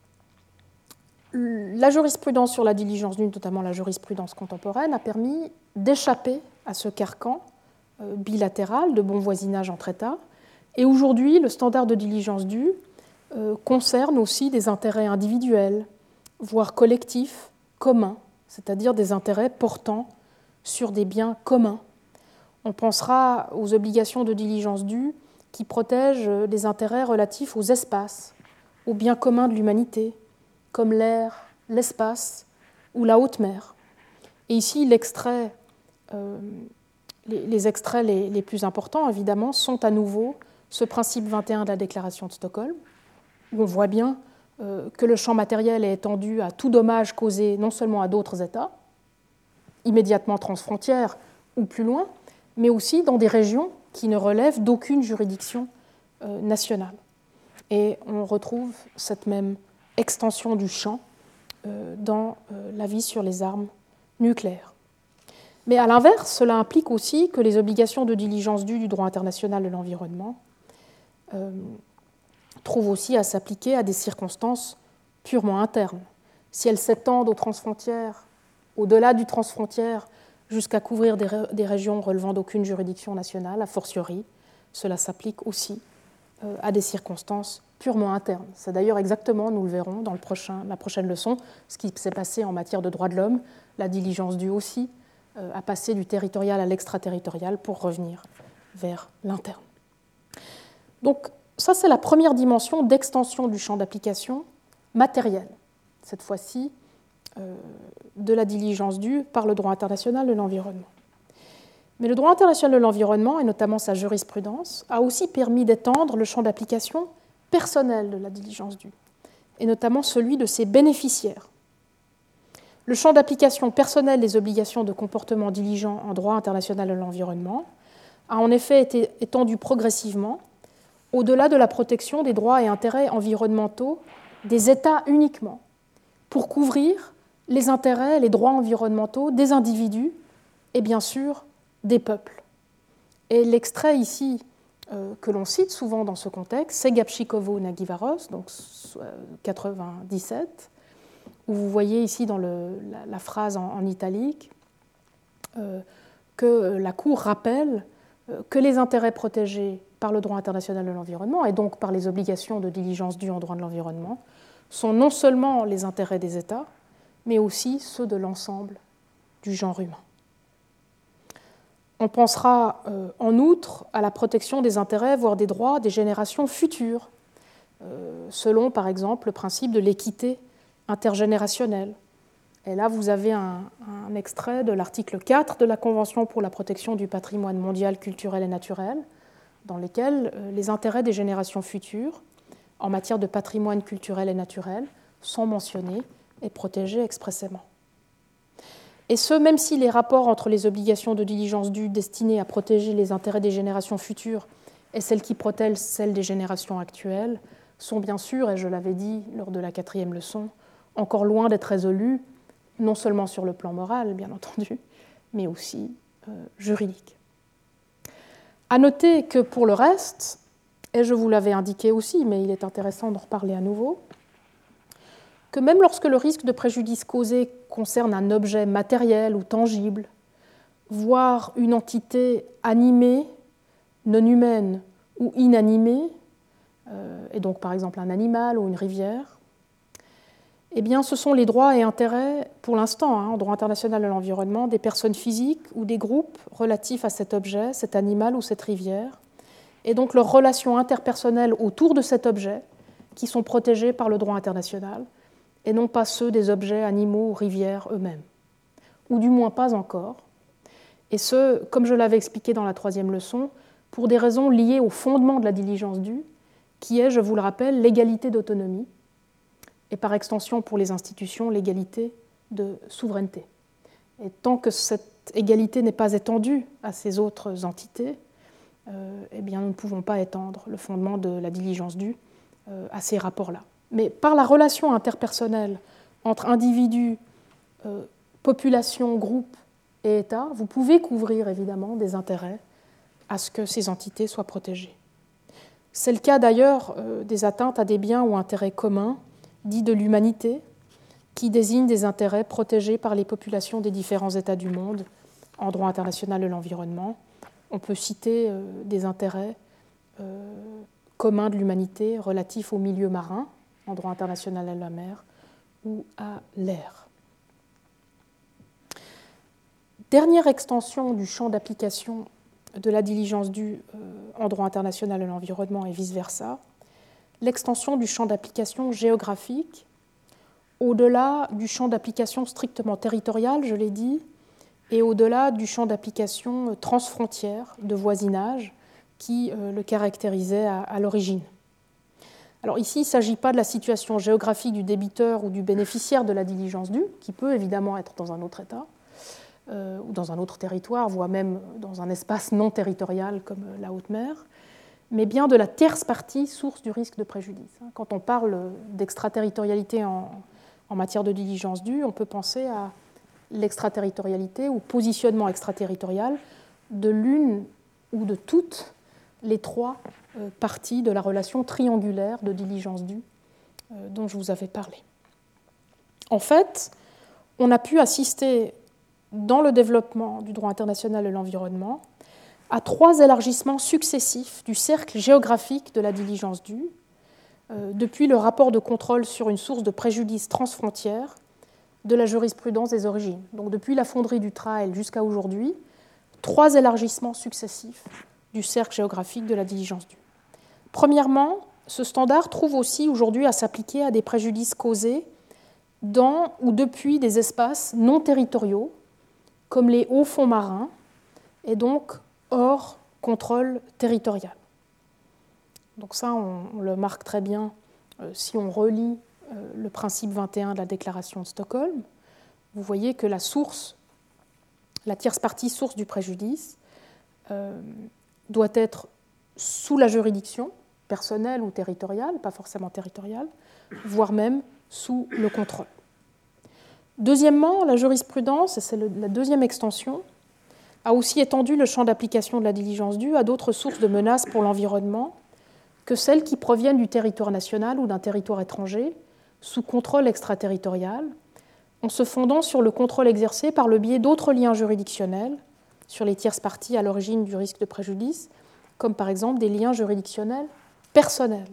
la jurisprudence sur la diligence nue, notamment la jurisprudence contemporaine, a permis d'échapper à ce carcan euh, bilatéral de bon voisinage entre États. Et aujourd'hui, le standard de diligence due euh, concerne aussi des intérêts individuels, voire collectifs, communs, c'est-à-dire des intérêts portant sur des biens communs. On pensera aux obligations de diligence due qui protègent des intérêts relatifs aux espaces, aux biens communs de l'humanité, comme l'air, l'espace ou la haute mer. Et ici, l'extrait, euh, les, les extraits les, les plus importants, évidemment, sont à nouveau ce principe vingt et un de la Déclaration de Stockholm, où on voit bien euh, que le champ matériel est étendu à tout dommage causé non seulement à d'autres États, immédiatement transfrontières ou plus loin, mais aussi dans des régions qui ne relèvent d'aucune juridiction euh, nationale. Et on retrouve cette même extension du champ euh, dans euh, l'avis sur les armes nucléaires. Mais à l'inverse, cela implique aussi que les obligations de diligence due du droit international de l'environnement euh, trouvent aussi à s'appliquer à des circonstances purement internes. Si elles s'étendent aux transfrontières, au-delà du transfrontière, jusqu'à couvrir des, ré- des régions relevant d'aucune juridiction nationale, a fortiori, cela s'applique aussi euh, à des circonstances purement internes. C'est d'ailleurs exactement, nous le verrons dans le prochain, la prochaine leçon, ce qui s'est passé en matière de droits de l'homme, la diligence due aussi, euh, à passer du territorial à l'extraterritorial pour revenir vers l'interne. Donc ça, c'est la première dimension d'extension du champ d'application matériel, cette fois-ci euh, de la diligence due par le droit international de l'environnement. Mais le droit international de l'environnement, et notamment sa jurisprudence, a aussi permis d'étendre le champ d'application personnel de la diligence due, et notamment celui de ses bénéficiaires. Le champ d'application personnel des obligations de comportement diligent en droit international de l'environnement a en effet été étendu progressivement au-delà de la protection des droits et intérêts environnementaux des États uniquement, pour couvrir les intérêts et les droits environnementaux des individus et bien sûr des peuples. Et l'extrait ici euh, que l'on cite souvent dans ce contexte, c'est Gabčíkovo-Nagyvaros, donc quatre-vingt-dix-sept, où vous voyez ici dans le, la, la phrase en, en italique euh, que la Cour rappelle euh, que les intérêts protégés par le droit international de l'environnement et donc par les obligations de diligence due en droit de l'environnement sont non seulement les intérêts des États, mais aussi ceux de l'ensemble du genre humain. On pensera euh, en outre à la protection des intérêts, voire des droits des générations futures, euh, selon par exemple le principe de l'équité intergénérationnelle. Et là, vous avez un, un extrait de l'article quatre de la Convention pour la protection du patrimoine mondial culturel et naturel, dans lequel euh, les intérêts des générations futures en matière de patrimoine culturel et naturel sont mentionnés et protégés expressément. Et ce, même si les rapports entre les obligations de diligence due destinées à protéger les intérêts des générations futures et celles qui protègent celles des générations actuelles sont bien sûr, et je l'avais dit lors de la quatrième leçon, encore loin d'être résolus, non seulement sur le plan moral, bien entendu, mais aussi euh, juridique. À noter que pour le reste, et je vous l'avais indiqué aussi, mais il est intéressant d'en reparler à nouveau, que même lorsque le risque de préjudice causé concerne un objet matériel ou tangible, voire une entité animée, non humaine ou inanimée, euh, et donc par exemple un animal ou une rivière, eh bien ce sont les droits et intérêts, pour l'instant, hein, en droit international de l'environnement, des personnes physiques ou des groupes relatifs à cet objet, cet animal ou cette rivière, et donc leurs relations interpersonnelles autour de cet objet, qui sont protégées par le droit international, et non pas ceux des objets animaux ou rivières eux-mêmes, ou du moins pas encore, et ce, comme je l'avais expliqué dans la troisième leçon, pour des raisons liées au fondement de la diligence due, qui est, je vous le rappelle, l'égalité d'autonomie, et par extension pour les institutions, l'égalité de souveraineté. Et tant que cette égalité n'est pas étendue à ces autres entités, euh, eh bien, nous ne pouvons pas étendre le fondement de la diligence due euh, à ces rapports-là. Mais par la relation interpersonnelle entre individus euh, population, groupe et État, vous pouvez couvrir évidemment des intérêts à ce que ces entités soient protégées. C'est le cas d'ailleurs euh, des atteintes à des biens ou intérêts communs, dits de l'humanité, qui désignent des intérêts protégés par les populations des différents États du monde en droit international de l'environnement. On peut citer euh, des intérêts euh, communs de l'humanité relatifs au milieu marin, en droit international à la mer ou à l'air. Dernière extension du champ d'application de la diligence due euh, en droit international de l'environnement et vice-versa, l'extension du champ d'application géographique au-delà du champ d'application strictement territorial, je l'ai dit, et au-delà du champ d'application transfrontière de voisinage qui euh, le caractérisait à, à l'origine. Alors ici, il ne s'agit pas de la situation géographique du débiteur ou du bénéficiaire de la diligence due, qui peut évidemment être dans un autre État, euh, ou dans un autre territoire, voire même dans un espace non territorial comme la haute mer, mais bien de la tierce partie source du risque de préjudice. Quand on parle d'extraterritorialité en, en matière de diligence due, on peut penser à l'extraterritorialité ou positionnement extraterritorial de l'une ou de toutes les trois euh, parties de la relation triangulaire de diligence due euh, dont je vous avais parlé. En fait, on a pu assister dans le développement du droit international de l'environnement à trois élargissements successifs du cercle géographique de la diligence due, euh, depuis le rapport de contrôle sur une source de préjudice transfrontière de la jurisprudence des origines. Donc depuis la fonderie du Trail jusqu'à aujourd'hui, trois élargissements successifs du cercle géographique de la diligence due. Premièrement, ce standard trouve aussi aujourd'hui à s'appliquer à des préjudices causés dans ou depuis des espaces non territoriaux, comme les hauts fonds marins, et donc hors contrôle territorial. Donc ça, on, on le marque très bien euh, si on relit euh, le principe vingt et un de la déclaration de Stockholm. Vous voyez que la source, la tierce partie source du préjudice, euh, doit être sous la juridiction personnelle ou territoriale, pas forcément territoriale, voire même sous le contrôle. Deuxièmement, la jurisprudence, et c'est le, la deuxième extension, a aussi étendu le champ d'application de la diligence due à d'autres sources de menaces pour l'environnement que celles qui proviennent du territoire national ou d'un territoire étranger sous contrôle extraterritorial, en se fondant sur le contrôle exercé par le biais d'autres liens juridictionnels sur les tierces parties à l'origine du risque de préjudice, comme par exemple des liens juridictionnels personnels.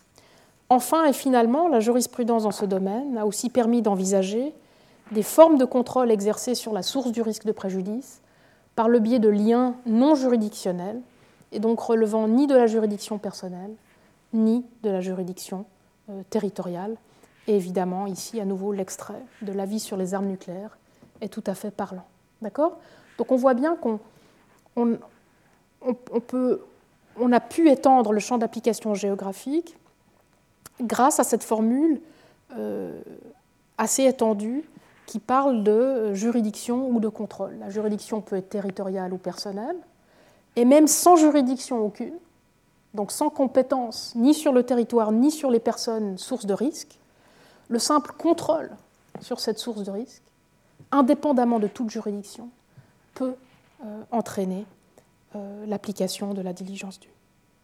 Enfin et finalement, la jurisprudence dans ce domaine a aussi permis d'envisager des formes de contrôle exercées sur la source du risque de préjudice par le biais de liens non juridictionnels et donc relevant ni de la juridiction personnelle ni de la juridiction euh, territoriale. Et évidemment, ici, à nouveau, l'extrait de l'avis sur les armes nucléaires est tout à fait parlant. D'accord ? Donc on voit bien qu'on on, on, on peut, on a pu étendre le champ d'application géographique grâce à cette formule euh, assez étendue qui parle de juridiction ou de contrôle. La juridiction peut être territoriale ou personnelle, et même sans juridiction aucune, donc sans compétence ni sur le territoire ni sur les personnes sources de risque, le simple contrôle sur cette source de risque, indépendamment de toute juridiction, peut euh, entraîner euh, l'application de la diligence due.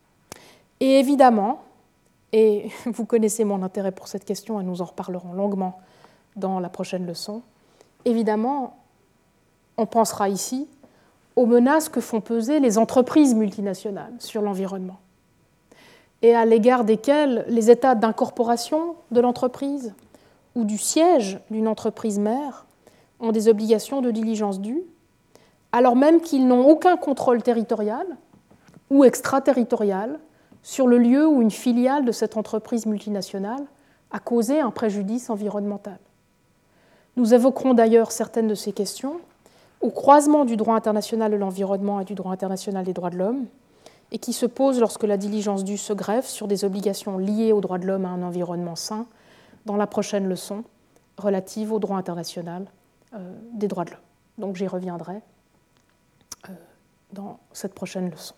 Et évidemment, et vous connaissez mon intérêt pour cette question et nous en reparlerons longuement dans la prochaine leçon, évidemment, on pensera ici aux menaces que font peser les entreprises multinationales sur l'environnement et à l'égard desquelles les états d'incorporation de l'entreprise ou du siège d'une entreprise mère ont des obligations de diligence due, alors même qu'ils n'ont aucun contrôle territorial ou extraterritorial sur le lieu où une filiale de cette entreprise multinationale a causé un préjudice environnemental. Nous évoquerons d'ailleurs certaines de ces questions au croisement du droit international de l'environnement et du droit international des droits de l'homme, et qui se posent lorsque la diligence due se greffe sur des obligations liées aux droits de l'homme à un environnement sain, dans la prochaine leçon relative au droit international euh, des droits de l'homme. Donc j'y reviendrai euh, dans cette prochaine leçon.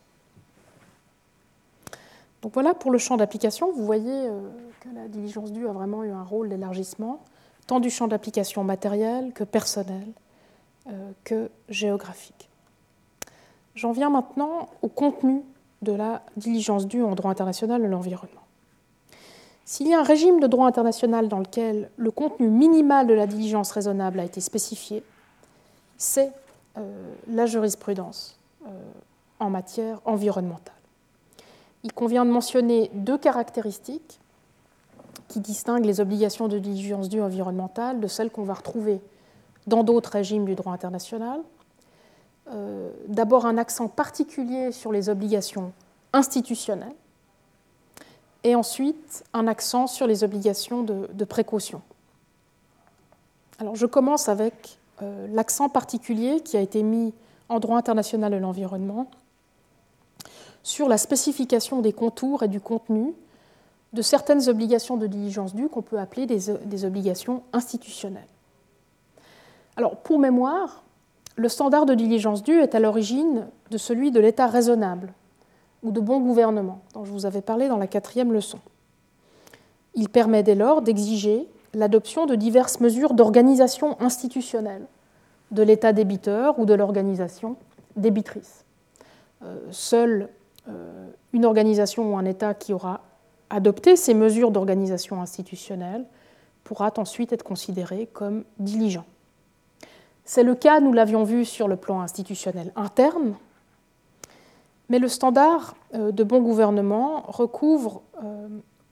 Donc voilà pour le champ d'application. Vous voyez euh, que la diligence due a vraiment eu un rôle d'élargissement tant du champ d'application matériel que personnel, euh, que géographique. J'en viens maintenant au contenu de la diligence due en droit international de l'environnement. S'il y a un régime de droit international dans lequel le contenu minimal de la diligence raisonnable a été spécifié, c'est euh, la jurisprudence euh, en matière environnementale. Il convient de mentionner deux caractéristiques qui distinguent les obligations de diligence due environnementale de celles qu'on va retrouver dans d'autres régimes du droit international. Euh, d'abord, un accent particulier sur les obligations institutionnelles, et ensuite un accent sur les obligations de, de précaution. Alors, je commence avec euh, l'accent particulier qui a été mis en droit international de l'environnement sur la spécification des contours et du contenu de certaines obligations de diligence due qu'on peut appeler des, des obligations institutionnelles. Alors, pour mémoire, le standard de diligence due est à l'origine de celui de l'état raisonnable ou de bon gouvernement, dont je vous avais parlé dans la quatrième leçon. Il permet dès lors d'exiger l'adoption de diverses mesures d'organisation institutionnelle de l'état débiteur ou de l'organisation débitrice. Euh, seule euh, une organisation ou un état qui aura adopté ces mesures d'organisation institutionnelle pourra ensuite être considéré comme diligent. C'est le cas, nous l'avions vu, sur le plan institutionnel interne, mais le standard de bon gouvernement recouvre, euh,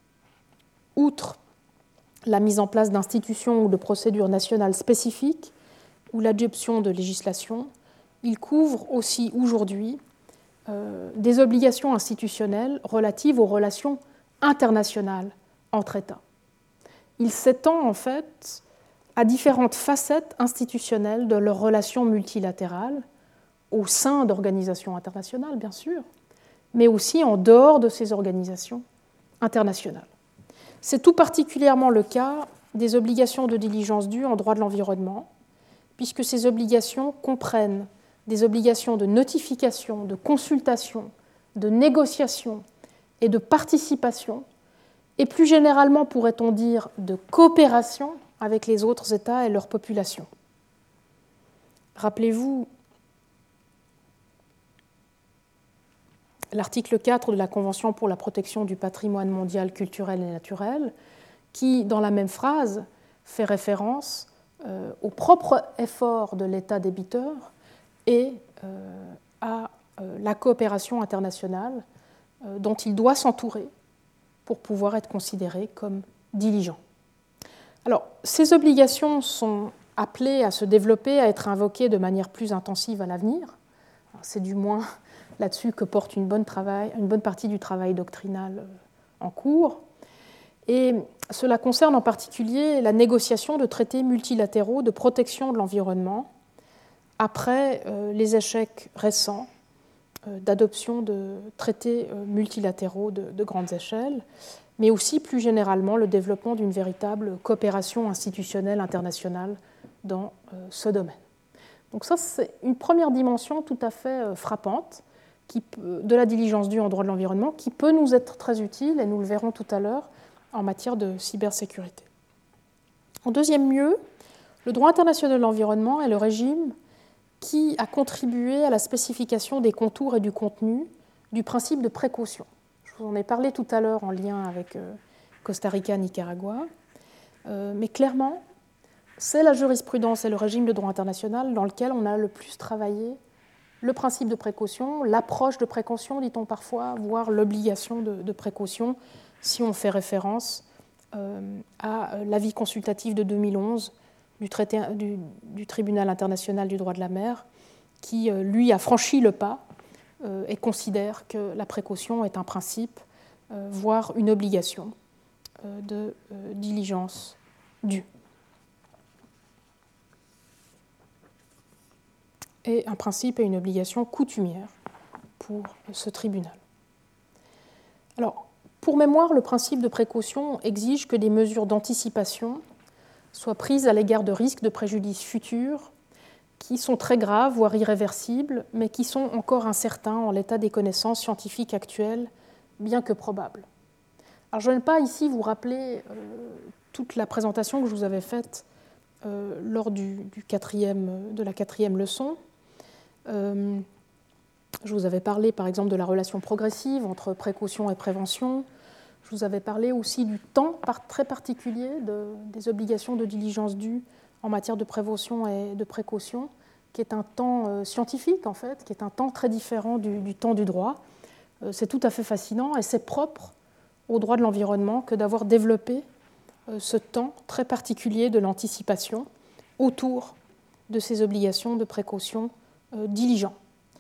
outre la mise en place d'institutions ou de procédures nationales spécifiques ou l'adoption de législation, il couvre aussi aujourd'hui euh, des obligations institutionnelles relatives aux relations internationales entre États. Il s'étend en fait à différentes facettes institutionnelles de leurs relations multilatérales, au sein d'organisations internationales, bien sûr, mais aussi en dehors de ces organisations internationales. C'est tout particulièrement le cas des obligations de diligence due en droit de l'environnement, puisque ces obligations comprennent des obligations de notification, de consultation, de négociation et de participation, et plus généralement, pourrait-on dire, de coopération avec les autres États et leur population. Rappelez-vous l'article quatre de la Convention pour la protection du patrimoine mondial culturel et naturel, qui, dans la même phrase, fait référence euh, au propre effort de l'État débiteur et euh, à euh, la coopération internationale euh, dont il doit s'entourer pour pouvoir être considéré comme diligent. Alors, ces obligations sont appelées à se développer, à être invoquées de manière plus intensive à l'avenir. C'est du moins là-dessus que porte une bonne, travail, une bonne partie du travail doctrinal en cours. Et cela concerne en particulier la négociation de traités multilatéraux de protection de l'environnement après euh, les échecs récents euh, d'adoption de traités euh, multilatéraux de, de grandes échelles, mais aussi plus généralement le développement d'une véritable coopération institutionnelle internationale dans euh, ce domaine. Donc ça, c'est une première dimension tout à fait euh, frappante qui peut, de la diligence due en droit de l'environnement qui peut nous être très utile, et nous le verrons tout à l'heure, en matière de cybersécurité. En deuxième lieu, le droit international de l'environnement est le régime qui a contribué à la spécification des contours et du contenu du principe de précaution. Je vous en ai parlé tout à l'heure en lien avec euh, Costa Rica, Nicaragua, euh, mais clairement, c'est la jurisprudence et le régime de droit international dans lequel on a le plus travaillé le principe de précaution, l'approche de précaution, dit-on parfois, voire l'obligation de, de précaution, si on fait référence euh, à l'avis consultatif de deux mille onze du, traité, du, du Tribunal international du droit de la mer, qui, euh, lui, a franchi le pas euh, et considère que la précaution est un principe, euh, voire une obligation euh, de euh, diligence due. Et un principe et une obligation coutumière pour ce tribunal. Alors, pour mémoire, le principe de précaution exige que des mesures d'anticipation soient prises à l'égard de risques de préjudice futurs qui sont très graves, voire irréversibles, mais qui sont encore incertains en l'état des connaissances scientifiques actuelles, bien que probables. Alors, je ne vais pas ici vous rappeler euh, toute la présentation que je vous avais faite euh, lors du, du quatrième, de la quatrième leçon. Euh, je vous avais parlé par exemple de la relation progressive entre précaution et prévention. Je vous avais parlé aussi du temps par, très particulier de, des obligations de diligence due en matière de prévention et de précaution, qui est un temps euh, scientifique en fait, qui est un temps très différent du, du temps du droit. Euh, c'est tout à fait fascinant et c'est propre au droit de l'environnement que d'avoir développé euh, ce temps très particulier de l'anticipation autour de ces obligations de précaution euh, diligent.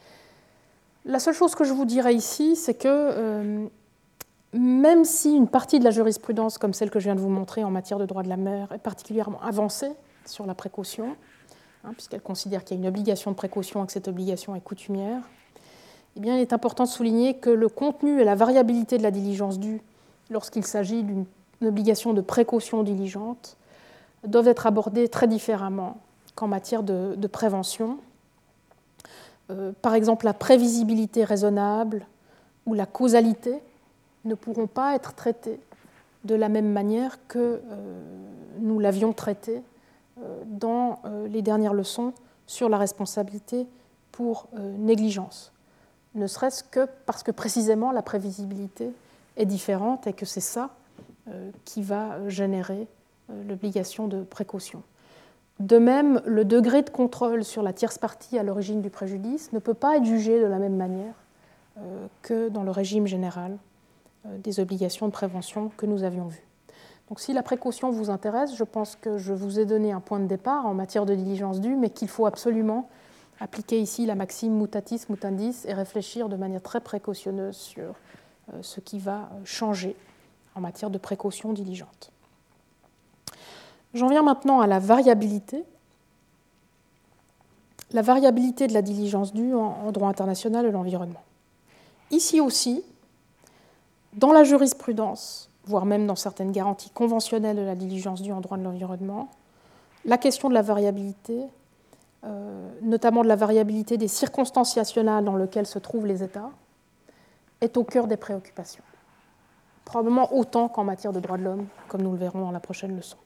La seule chose que je vous dirais ici, c'est que euh, même si une partie de la jurisprudence, comme celle que je viens de vous montrer en matière de droit de la mer, est particulièrement avancée sur la précaution, hein, puisqu'elle considère qu'il y a une obligation de précaution et que cette obligation est coutumière, eh bien, il est important de souligner que le contenu et la variabilité de la diligence due, lorsqu'il s'agit d'une obligation de précaution diligente, doivent être abordés très différemment qu'en matière de, de prévention. Euh, par exemple, la prévisibilité raisonnable ou la causalité ne pourront pas être traités de la même manière que euh, nous l'avions traité euh, dans euh, les dernières leçons sur la responsabilité pour euh, négligence. Ne serait-ce que parce que précisément la prévisibilité est différente et que c'est ça euh, qui va générer euh, l'obligation de précaution. De même, le degré de contrôle sur la tierce partie à l'origine du préjudice ne peut pas être jugé de la même manière euh, que dans le régime général euh, des obligations de prévention que nous avions vues. Donc, si la précaution vous intéresse, je pense que je vous ai donné un point de départ en matière de diligence due, mais qu'il faut absolument appliquer ici la maxime mutatis mutandis et réfléchir de manière très précautionneuse sur euh, ce qui va changer en matière de précaution diligente. J'en viens maintenant à la variabilité. La variabilité de la diligence due en droit international de l'environnement. Ici aussi, dans la jurisprudence, voire même dans certaines garanties conventionnelles de la diligence due en droit de l'environnement, la question de la variabilité, euh, notamment de la variabilité des circonstances nationales dans lesquelles se trouvent les États, est au cœur des préoccupations. Probablement autant qu'en matière de droits de l'homme, comme nous le verrons dans la prochaine leçon.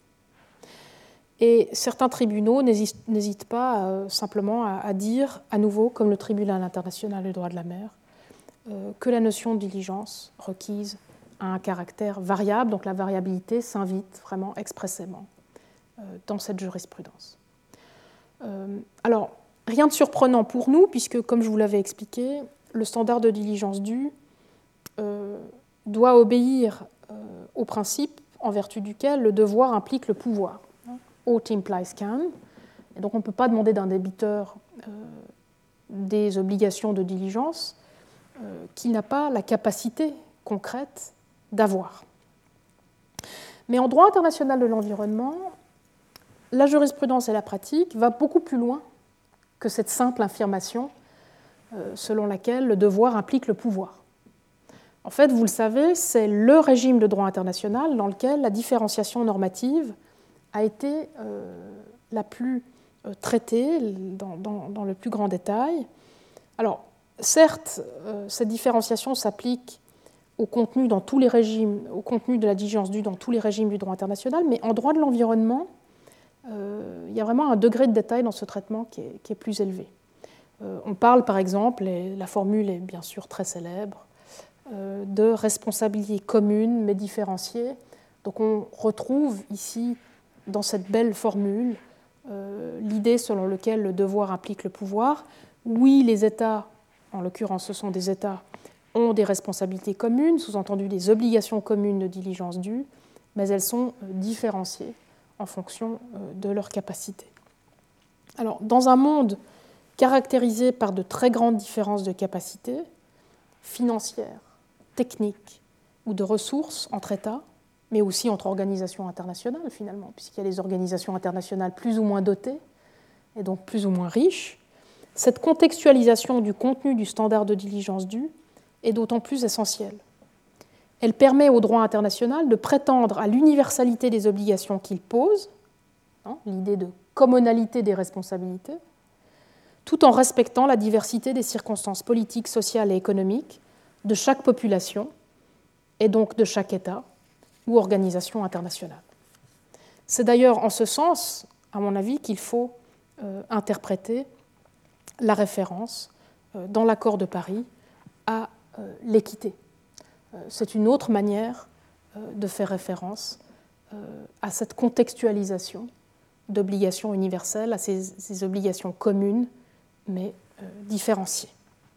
Et certains tribunaux n'hésitent pas euh, simplement à, à dire, à nouveau, comme le tribunal international des droits de la mer, euh, que la notion de diligence requise a un caractère variable, donc la variabilité s'invite vraiment expressément euh, dans cette jurisprudence. Euh, alors, rien de surprenant pour nous, puisque, comme je vous l'avais expliqué, le standard de diligence due euh, doit obéir euh, au principe en vertu duquel le devoir implique le pouvoir. Ought implies can. Et donc on ne peut pas demander d'un débiteur euh, des obligations de diligence euh, qu'il n'a pas la capacité concrète d'avoir. Mais en droit international de l'environnement, la jurisprudence et la pratique va beaucoup plus loin que cette simple affirmation euh, selon laquelle le devoir implique le pouvoir. En fait, vous le savez, c'est le régime de droit international dans lequel la différenciation normative a été euh, la plus euh, traitée dans, dans, dans le plus grand détail. Alors, certes, euh, cette différenciation s'applique au contenu dans tous les régimes, au contenu de la diligence due dans tous les régimes du droit international, mais en droit de l'environnement, euh, il y a vraiment un degré de détail dans ce traitement qui est, qui est plus élevé. Euh, on parle, par exemple, et la formule est bien sûr très célèbre, euh, de responsabilité commune mais différenciée. Donc on retrouve ici dans cette belle formule euh, l'idée selon laquelle le devoir implique le pouvoir. Oui, les États, en l'occurrence ce sont des États, ont des responsabilités communes, sous-entendu des obligations communes de diligence due, mais elles sont euh, différenciées en fonction euh, de leur capacité. Alors, dans un monde caractérisé par de très grandes différences de capacité, financières, techniques ou de ressources entre États, mais aussi entre organisations internationales, finalement, puisqu'il y a des organisations internationales plus ou moins dotées, et donc plus ou moins riches, cette contextualisation du contenu du standard de diligence due est d'autant plus essentielle. Elle permet au droit international de prétendre à l'universalité des obligations qu'il pose, hein, l'idée de commonalité des responsabilités, tout en respectant la diversité des circonstances politiques, sociales et économiques de chaque population, et donc de chaque État, ou organisation internationale. C'est d'ailleurs en ce sens, à mon avis, qu'il faut euh, interpréter la référence euh, dans l'accord de Paris à euh, l'équité. Euh, c'est une autre manière euh, de faire référence euh, à cette contextualisation d'obligations universelles, à ces, ces obligations communes, mais euh, différenciées.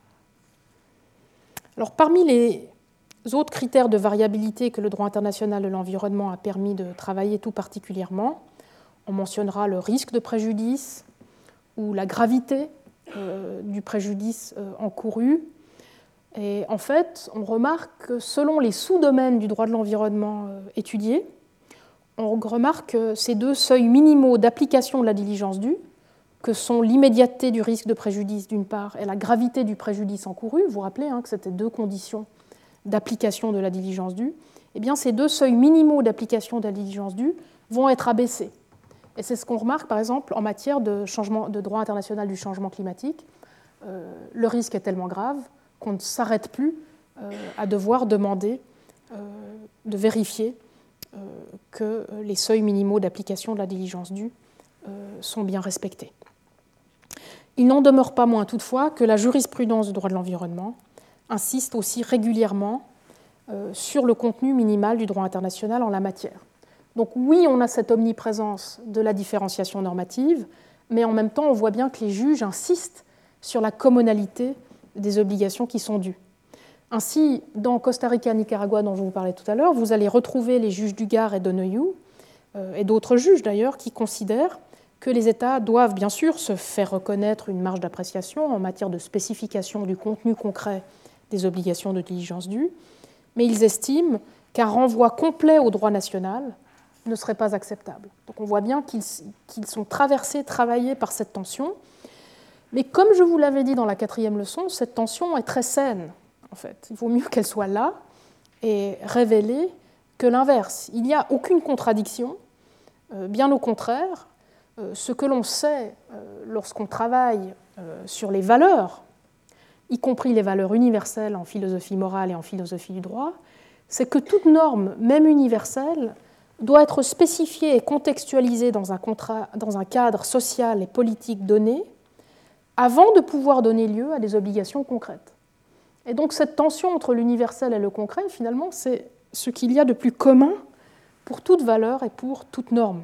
Alors, parmi les autres critères de variabilité que le droit international de l'environnement a permis de travailler tout particulièrement, on mentionnera le risque de préjudice ou la gravité euh, du préjudice euh, encouru. Et en fait, on remarque que selon les sous-domaines du droit de l'environnement euh, étudiés, on remarque que ces deux seuils minimaux d'application de la diligence due, que sont l'immédiateté du risque de préjudice d'une part et la gravité du préjudice encouru, vous vous rappelez hein, que c'était deux conditions d'application de la diligence due, eh bien, ces deux seuils minimaux d'application de la diligence due vont être abaissés. Et c'est ce qu'on remarque, par exemple, en matière de, changement, de droit international du changement climatique. Euh, le risque est tellement grave qu'on ne s'arrête plus euh, à devoir demander euh, de vérifier euh, que les seuils minimaux d'application de la diligence due euh, sont bien respectés. Il n'en demeure pas moins toutefois que la jurisprudence du droit de l'environnement insiste aussi régulièrement euh, sur le contenu minimal du droit international en la matière. Donc oui, on a cette omniprésence de la différenciation normative, mais en même temps, on voit bien que les juges insistent sur la commonalité des obligations qui sont dues. Ainsi, dans Costa Rica et Nicaragua, dont je vous parlais tout à l'heure, vous allez retrouver les juges Dugar et Donoghue, euh, et d'autres juges d'ailleurs, qui considèrent que les États doivent bien sûr se faire reconnaître une marge d'appréciation en matière de spécification du contenu concret des obligations de diligence due, mais ils estiment qu'un renvoi complet au droit national ne serait pas acceptable. Donc on voit bien qu'ils, qu'ils sont traversés, travaillés par cette tension, mais comme je vous l'avais dit dans la quatrième leçon, cette tension est très saine, en fait. Il vaut mieux qu'elle soit là et révéler que l'inverse. Il n'y a aucune contradiction, euh, bien au contraire. Euh, ce que l'on sait euh, lorsqu'on travaille euh, sur les valeurs, y compris les valeurs universelles en philosophie morale et en philosophie du droit, c'est que toute norme, même universelle, doit être spécifiée et contextualisée dans un, contrat, dans un cadre social et politique donné, avant de pouvoir donner lieu à des obligations concrètes. Et donc cette tension entre l'universel et le concret, finalement, c'est ce qu'il y a de plus commun pour toute valeur et pour toute norme.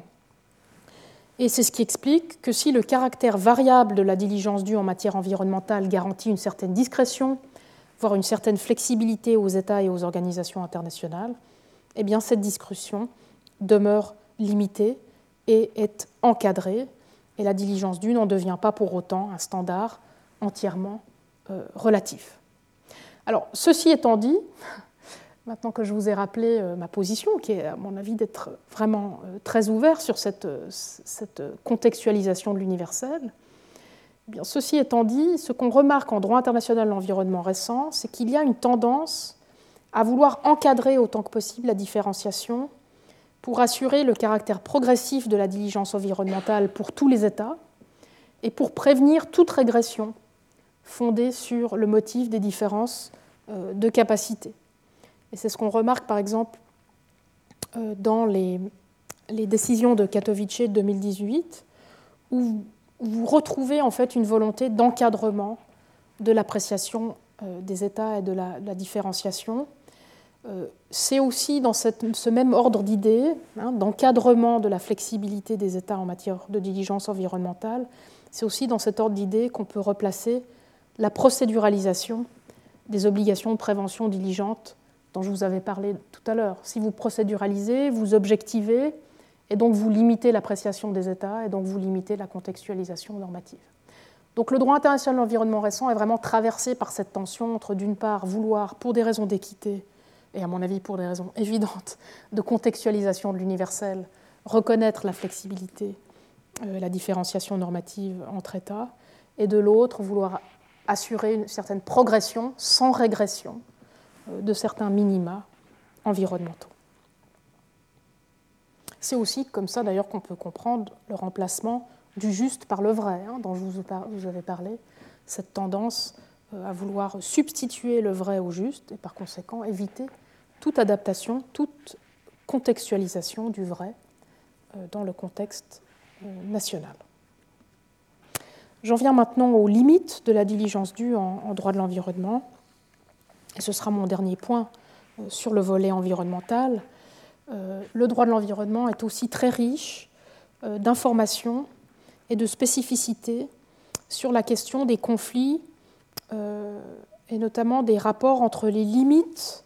Et c'est ce qui explique que si le caractère variable de la diligence due en matière environnementale garantit une certaine discrétion, voire une certaine flexibilité aux États et aux organisations internationales, eh bien cette discrétion demeure limitée et est encadrée, et la diligence due n'en devient pas pour autant un standard entièrement euh, relatif. Alors, ceci étant dit, maintenant que je vous ai rappelé euh, ma position, qui est à mon avis d'être vraiment euh, très ouvert sur cette, euh, cette contextualisation de l'universel, eh bien, ceci étant dit, ce qu'on remarque en droit international de l'environnement récent, c'est qu'il y a une tendance à vouloir encadrer autant que possible la différenciation pour assurer le caractère progressif de la diligence environnementale pour tous les États et pour prévenir toute régression fondée sur le motif des différences de capacité. Et c'est ce qu'on remarque par exemple dans les, les décisions de Katowice de deux mille dix-huit, où vous retrouvez en fait une volonté d'encadrement de l'appréciation des États et de la, de la différenciation. C'est aussi dans cette, ce même ordre d'idées, hein, d'encadrement de la flexibilité des États en matière de diligence environnementale, c'est aussi dans cet ordre d'idées qu'on peut replacer la procéduralisation des obligations de prévention diligente dont je vous avais parlé tout à l'heure. Si vous procéduralisez, vous objectivez, et donc vous limitez l'appréciation des États, et donc vous limitez la contextualisation normative. Donc le droit international de l'environnement récent est vraiment traversé par cette tension entre, d'une part, vouloir, pour des raisons d'équité, et à mon avis pour des raisons évidentes de contextualisation de l'universel, reconnaître la flexibilité, euh, la différenciation normative entre États, et de l'autre, vouloir assurer une certaine progression sans régression euh, de certains minima environnementaux. C'est aussi comme ça d'ailleurs qu'on peut comprendre le remplacement du juste par le vrai, hein, dont je vous, par, vous avais parlé, cette tendance à vouloir substituer le vrai au juste et par conséquent éviter toute adaptation, toute contextualisation du vrai dans le contexte national. J'en viens maintenant aux limites de la diligence due en, en droit de l'environnement. Et ce sera mon dernier point sur le volet environnemental. Euh, le droit de l'environnement est aussi très riche euh, d'informations et de spécificités sur la question des conflits euh, et notamment des rapports entre les limites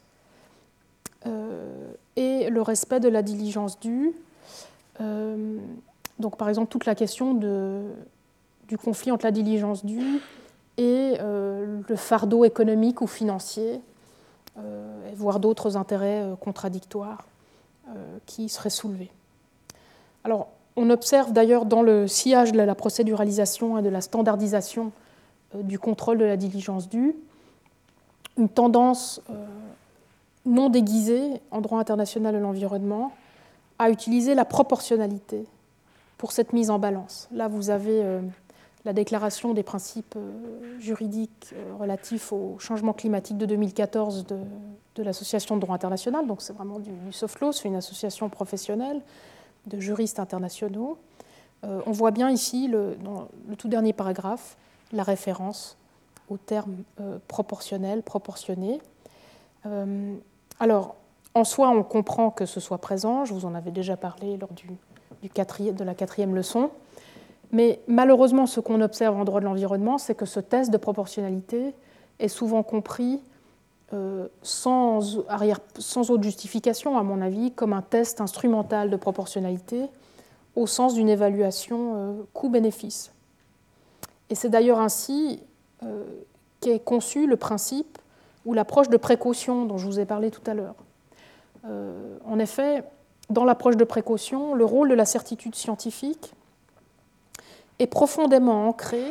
euh, et le respect de la diligence due. Euh, donc par exemple toute la question de, du conflit entre la diligence due et euh, le fardeau économique ou financier, euh, voire d'autres intérêts euh, contradictoires euh, qui seraient soulevés. Alors, on observe d'ailleurs dans le sillage de la procéduralisation et de la standardisation euh, du contrôle de la diligence due une tendance euh, non déguisée en droit international de l'environnement à utiliser la proportionnalité pour cette mise en balance. Là, vous avez euh, la déclaration des principes euh, juridiques euh, relatifs au changement climatique de deux mille quatorze de, de l'Association de droit international, donc c'est vraiment du, du soft law, c'est une association professionnelle de juristes internationaux. Euh, on voit bien ici, le, dans le tout dernier paragraphe, la référence au terme euh, proportionnel, proportionné. Euh, alors, en soi, on comprend que ce soit présent, je vous en avais déjà parlé lors du, du quatrième, de la quatrième leçon, mais malheureusement, ce qu'on observe en droit de l'environnement, c'est que ce test de proportionnalité est souvent compris euh, sans, arrière, sans autre justification, à mon avis, comme un test instrumental de proportionnalité au sens d'une évaluation euh, coût-bénéfice. Et c'est d'ailleurs ainsi euh, qu'est conçu le principe ou l'approche de précaution dont je vous ai parlé tout à l'heure. Euh, en effet, dans l'approche de précaution, le rôle de la certitude scientifique est profondément ancré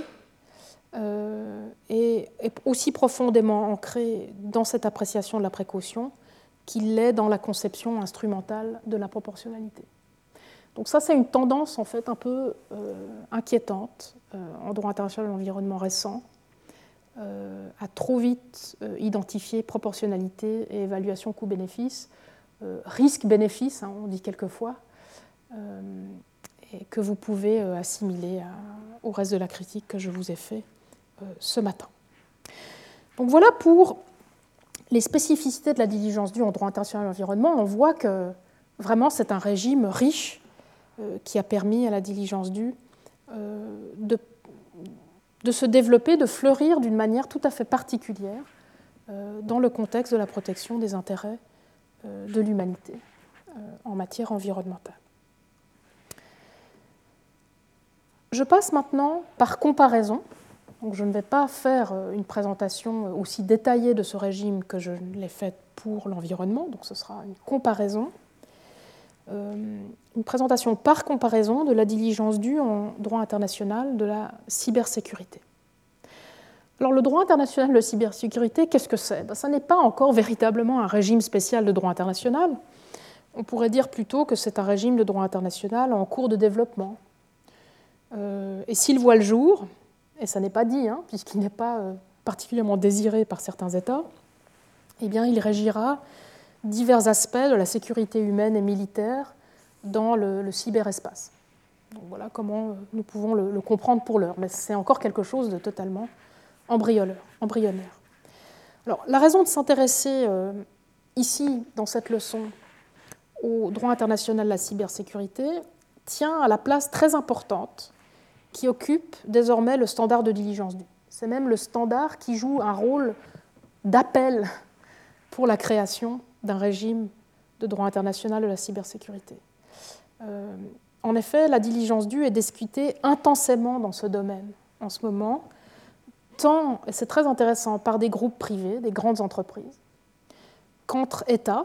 euh, et est aussi profondément ancré dans cette appréciation de la précaution qu'il l'est dans la conception instrumentale de la proportionnalité. Donc ça, c'est une tendance en fait un peu euh, inquiétante euh, en droit international de l'environnement récent, euh, à trop vite euh, identifier proportionnalité et évaluation coût-bénéfice, euh, risque-bénéfice, hein, on dit quelquefois, euh, et que vous pouvez euh, assimiler à, au reste de la critique que je vous ai fait euh, ce matin. Donc voilà pour les spécificités de la diligence due en droit international de l'environnement. On voit que vraiment c'est un régime riche qui a permis à la diligence due de, de se développer, de fleurir d'une manière tout à fait particulière dans le contexte de la protection des intérêts de l'humanité en matière environnementale. Je passe maintenant par comparaison. Donc je ne vais pas faire une présentation aussi détaillée de ce régime que je l'ai faite pour l'environnement, donc ce sera une comparaison. Euh, une présentation par comparaison de la diligence due en droit international de la cybersécurité. Alors le droit international de cybersécurité, qu'est-ce que c'est ? Ben, ça n'est pas encore véritablement un régime spécial de droit international. On pourrait dire plutôt que c'est un régime de droit international en cours de développement. Euh, et s'il voit le jour, et ça n'est pas dit, hein, puisqu'il n'est pas euh, particulièrement désiré par certains États, eh bien il régira divers aspects de la sécurité humaine et militaire dans le, le cyberespace. Donc voilà comment nous pouvons le, le comprendre pour l'heure, mais c'est encore quelque chose de totalement embryonnaire. Alors, la raison de s'intéresser euh, ici, dans cette leçon, au droit international de la cybersécurité tient à la place très importante qui occupe désormais le standard de diligence due. C'est même le standard qui joue un rôle d'appel pour la création d'un régime de droit international de la cybersécurité. Euh, en effet, la diligence due est discutée intensément dans ce domaine en ce moment, tant, et c'est très intéressant, par des groupes privés, des grandes entreprises, qu'entre États.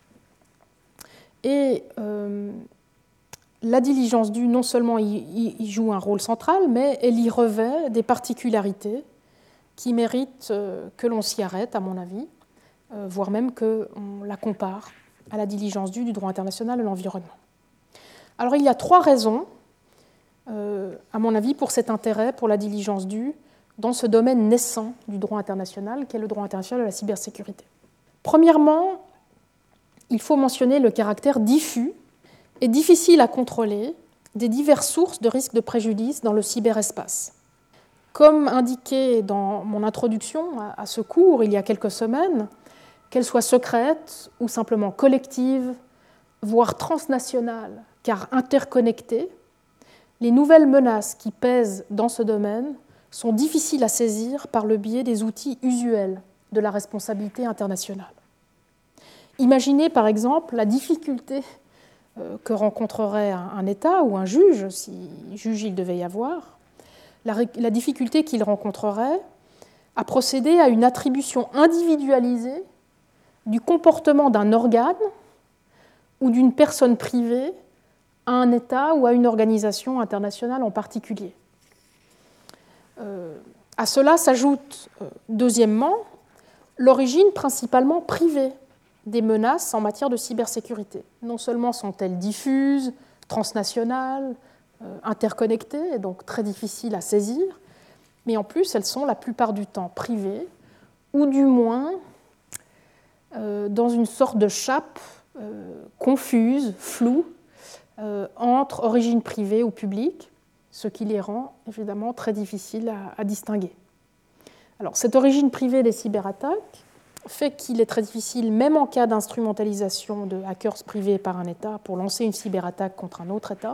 Et euh, la diligence due, non seulement y, y joue un rôle central, mais elle y revêt des particularités qui méritent euh, que l'on s'y arrête, à mon avis, Euh, voire même qu'on la compare à la diligence due du droit international de l'environnement. Alors il y a trois raisons, euh, à mon avis, pour cet intérêt pour la diligence due dans ce domaine naissant du droit international, qu'est le droit international de la cybersécurité. Premièrement, il faut mentionner le caractère diffus est difficile à contrôler des diverses sources de risques de préjudice dans le cyberespace. Comme indiqué dans mon introduction à ce cours il y a quelques semaines, qu'elles soient secrètes ou simplement collectives, voire transnationales, car interconnectées, les nouvelles menaces qui pèsent dans ce domaine sont difficiles à saisir par le biais des outils usuels de la responsabilité internationale. Imaginez par exemple la difficulté que rencontrerait un État ou un juge, si juge il devait y avoir, la, la difficulté qu'il rencontrerait à procéder à une attribution individualisée du comportement d'un organe ou d'une personne privée à un État ou à une organisation internationale en particulier. Euh, à cela s'ajoute, euh, deuxièmement, l'origine principalement privée des menaces en matière de cybersécurité. Non seulement sont-elles diffuses, transnationales, euh, interconnectées, et donc très difficiles à saisir, mais en plus elles sont la plupart du temps privées, ou du moins euh, dans une sorte de chape euh, confuse, floue, euh, entre origine privée ou publique, ce qui les rend évidemment très difficiles à, à distinguer. Alors, cette origine privée des cyberattaques fait qu'il est très difficile, même en cas d'instrumentalisation de hackers privés par un État pour lancer une cyberattaque contre un autre État,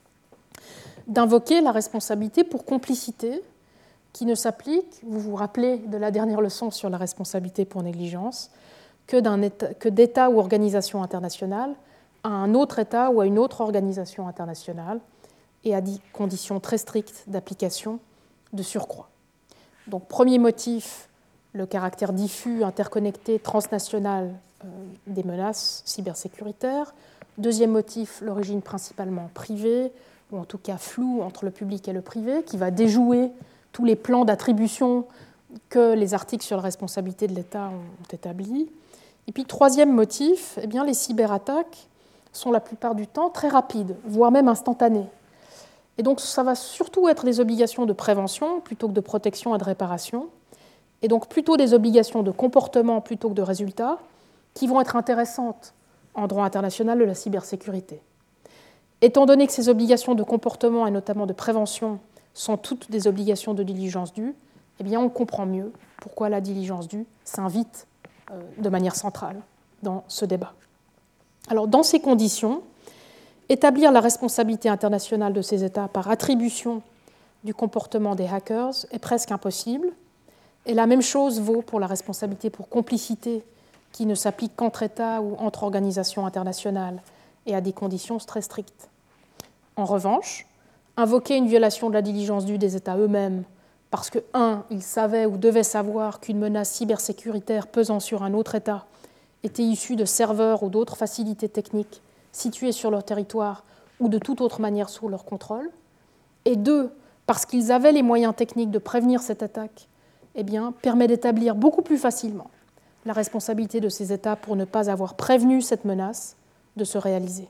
d'invoquer la responsabilité pour complicité qui ne s'applique, vous vous rappelez de la dernière leçon sur la responsabilité pour négligence, que, d'un État, que d'État ou organisation internationale à un autre État ou à une autre organisation internationale et à des conditions très strictes d'application de surcroît. Donc, premier motif, le caractère diffus, interconnecté, transnational euh, des menaces cybersécuritaires. Deuxième motif, l'origine principalement privée, ou en tout cas floue entre le public et le privé, qui va déjouer tous les plans d'attribution que les articles sur la responsabilité de l'État ont établis. Et puis, troisième motif, eh bien, les cyberattaques sont la plupart du temps très rapides, voire même instantanées. Et donc, ça va surtout être des obligations de prévention plutôt que de protection et de réparation, et donc plutôt des obligations de comportement plutôt que de résultats, qui vont être intéressantes en droit international de la cybersécurité. Étant donné que ces obligations de comportement et notamment de prévention sont toutes des obligations de diligence due, eh bien, on comprend mieux pourquoi la diligence due s'invite euh, de manière centrale dans ce débat. Alors, dans ces conditions, établir la responsabilité internationale de ces États par attribution du comportement des hackers est presque impossible. Et la même chose vaut pour la responsabilité pour complicité qui ne s'applique qu'entre États ou entre organisations internationales et à des conditions très strictes. En revanche, invoquer une violation de la diligence due des États eux-mêmes parce que, un, ils savaient ou devaient savoir qu'une menace cybersécuritaire pesant sur un autre État était issue de serveurs ou d'autres facilités techniques situés sur leur territoire ou de toute autre manière sous leur contrôle, et deux, parce qu'ils avaient les moyens techniques de prévenir cette attaque, eh bien, permet d'établir beaucoup plus facilement la responsabilité de ces États pour ne pas avoir prévenu cette menace de se réaliser.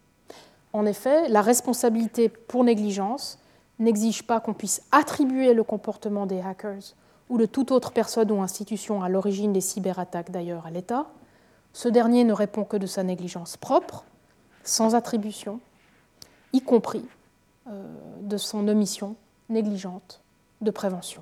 En effet, la responsabilité pour négligence n'exige pas qu'on puisse attribuer le comportement des hackers ou de toute autre personne ou institution à l'origine des cyberattaques d'ailleurs à l'État. Ce dernier ne répond que de sa négligence propre, sans attribution, y compris euh, de son omission négligente de prévention.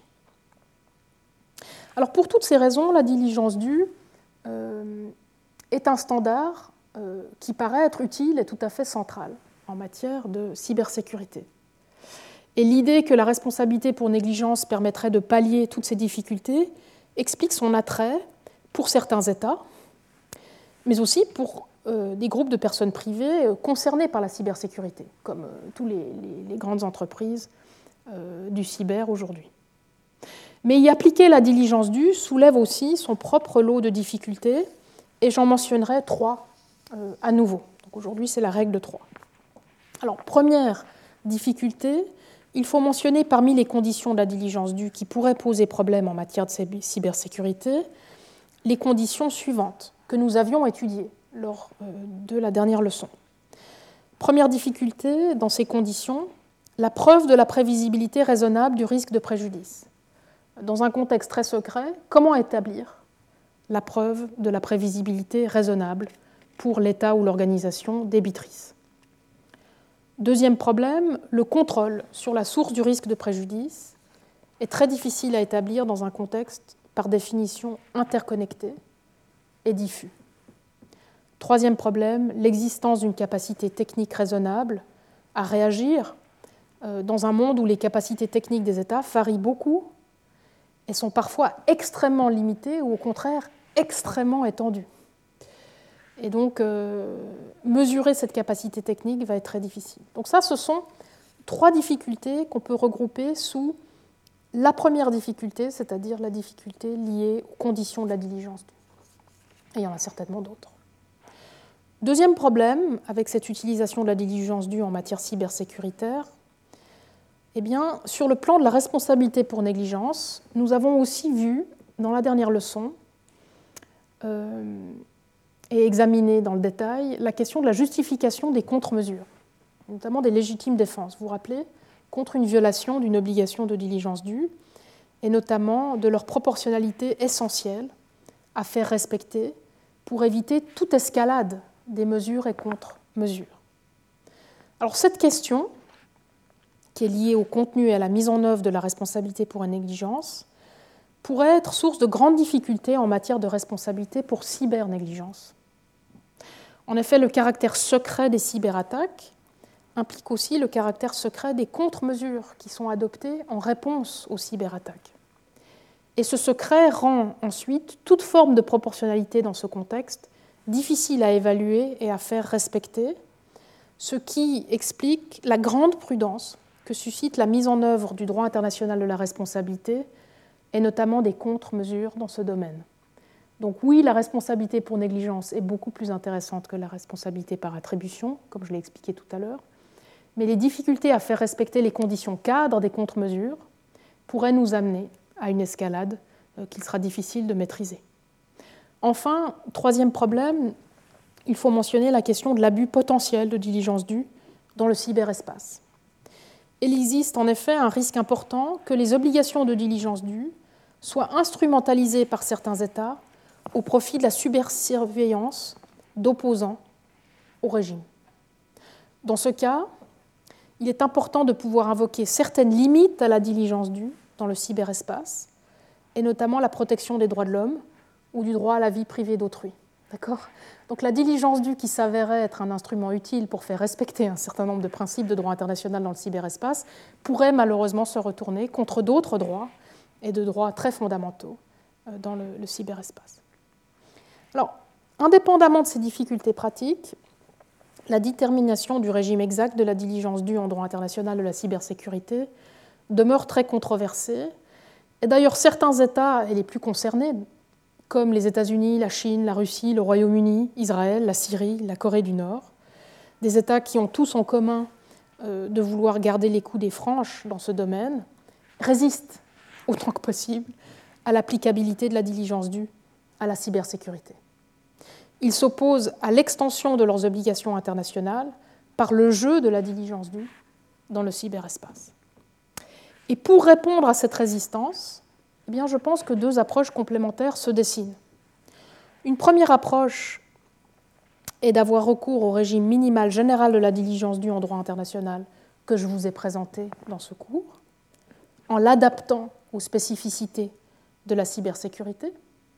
Alors pour toutes ces raisons, la diligence due euh, est un standard euh, qui paraît être utile et tout à fait central en matière de cybersécurité. Et l'idée que la responsabilité pour négligence permettrait de pallier toutes ces difficultés explique son attrait pour certains États, mais aussi pour euh, des groupes de personnes privées euh, concernées par la cybersécurité, comme euh, toutes les, les, les grandes entreprises euh, du cyber aujourd'hui. Mais y appliquer la diligence due soulève aussi son propre lot de difficultés, et j'en mentionnerai trois euh, à nouveau. Donc aujourd'hui, c'est la règle de trois. Alors, première difficulté, il faut mentionner parmi les conditions de la diligence due qui pourraient poser problème en matière de cybersécurité, les conditions suivantes que nous avions étudiées lors euh, de la dernière leçon. Première difficulté, dans ces conditions, la preuve de la prévisibilité raisonnable du risque de préjudice. Dans un contexte très secret, comment établir la preuve de la prévisibilité raisonnable pour l'État ou l'organisation débitrice ? Deuxième problème, le contrôle sur la source du risque de préjudice est très difficile à établir dans un contexte par définition interconnecté et diffus. Troisième problème, l'existence d'une capacité technique raisonnable à réagir dans un monde où les capacités techniques des États varient beaucoup et sont parfois extrêmement limitées ou au contraire extrêmement étendues. Et donc, euh, mesurer cette capacité technique va être très difficile. Donc ça, ce sont trois difficultés qu'on peut regrouper sous la première difficulté, c'est-à-dire la difficulté liée aux conditions de la diligence due. Et il y en a certainement d'autres. Deuxième problème avec cette utilisation de la diligence due en matière cybersécuritaire, eh bien, sur le plan de la responsabilité pour négligence, nous avons aussi vu dans la dernière leçon euh, et examiné dans le détail la question de la justification des contre-mesures, notamment des légitimes défenses. Vous vous rappelez, contre une violation d'une obligation de diligence due, et notamment de leur proportionnalité essentielle à faire respecter pour éviter toute escalade des mesures et contre-mesures. Alors cette question, qui est liée au contenu et à la mise en œuvre de la responsabilité pour une négligence, pourrait être source de grandes difficultés en matière de responsabilité pour cybernégligence. En effet, le caractère secret des cyberattaques implique aussi le caractère secret des contre-mesures qui sont adoptées en réponse aux cyberattaques. Et ce secret rend ensuite toute forme de proportionnalité dans ce contexte difficile à évaluer et à faire respecter, ce qui explique la grande prudence que suscite la mise en œuvre du droit international de la responsabilité et notamment des contre-mesures dans ce domaine. Donc oui, la responsabilité pour négligence est beaucoup plus intéressante que la responsabilité par attribution, comme je l'ai expliqué tout à l'heure, mais les difficultés à faire respecter les conditions cadres des contre-mesures pourraient nous amener à une escalade qu'il sera difficile de maîtriser. Enfin, troisième problème, il faut mentionner la question de l'abus potentiel de diligence due dans le cyberespace. Il existe en effet un risque important que les obligations de diligence due soient instrumentalisées par certains États au profit de la cybersurveillance d'opposants au régime. Dans ce cas, il est important de pouvoir invoquer certaines limites à la diligence due dans le cyberespace, et notamment la protection des droits de l'homme ou du droit à la vie privée d'autrui. D'accord ? Donc la diligence due qui s'avérait être un instrument utile pour faire respecter un certain nombre de principes de droit international dans le cyberespace pourrait malheureusement se retourner contre d'autres droits et de droits très fondamentaux dans le, le cyberespace. Alors, indépendamment de ces difficultés pratiques, la détermination du régime exact de la diligence due en droit international de la cybersécurité demeure très controversée. Et d'ailleurs, certains États, et les plus concernés, comme les États-Unis, la Chine, la Russie, le Royaume-Uni, Israël, la Syrie, la Corée du Nord, des États qui ont tous en commun euh, de vouloir garder les coudées franches dans ce domaine, résistent autant que possible à l'applicabilité de la diligence due à la cybersécurité. Ils s'opposent à l'extension de leurs obligations internationales par le jeu de la diligence due dans le cyberespace. Et pour répondre à cette résistance, eh bien, je pense que deux approches complémentaires se dessinent. Une première approche est d'avoir recours au régime minimal général de la diligence due en droit international que je vous ai présenté dans ce cours, en l'adaptant aux spécificités de la cybersécurité.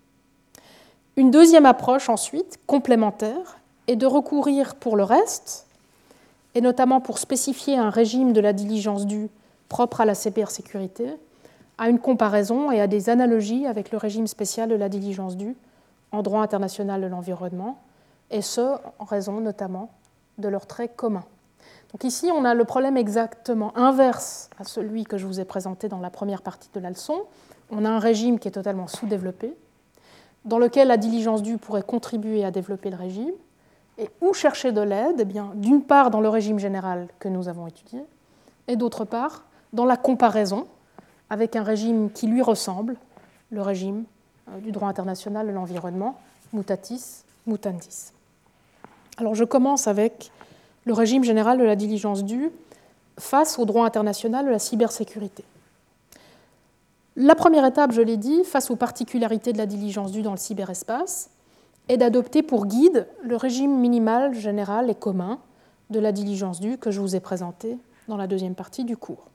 Une deuxième approche, ensuite, complémentaire, est de recourir pour le reste, et notamment pour spécifier un régime de la diligence due propre à la cybersécurité, à une comparaison et à des analogies avec le régime spécial de la diligence due en droit international de l'environnement, et ce, en raison notamment de leurs traits communs. Donc ici, on a le problème exactement inverse à celui que je vous ai présenté dans la première partie de la leçon. On a un régime qui est totalement sous-développé, dans lequel la diligence due pourrait contribuer à développer le régime, et où chercher de l'aide, eh bien, d'une part dans le régime général que nous avons étudié, et d'autre part dans la comparaison avec un régime qui lui ressemble, le régime du droit international de l'environnement, mutatis mutandis. Alors je commence avec le régime général de la diligence due face au droit international de la cybersécurité. La première étape, je l'ai dit, face aux particularités de la diligence due dans le cyberespace, est d'adopter pour guide le régime minimal général et commun de la diligence due que je vous ai présentée dans la deuxième partie du cours.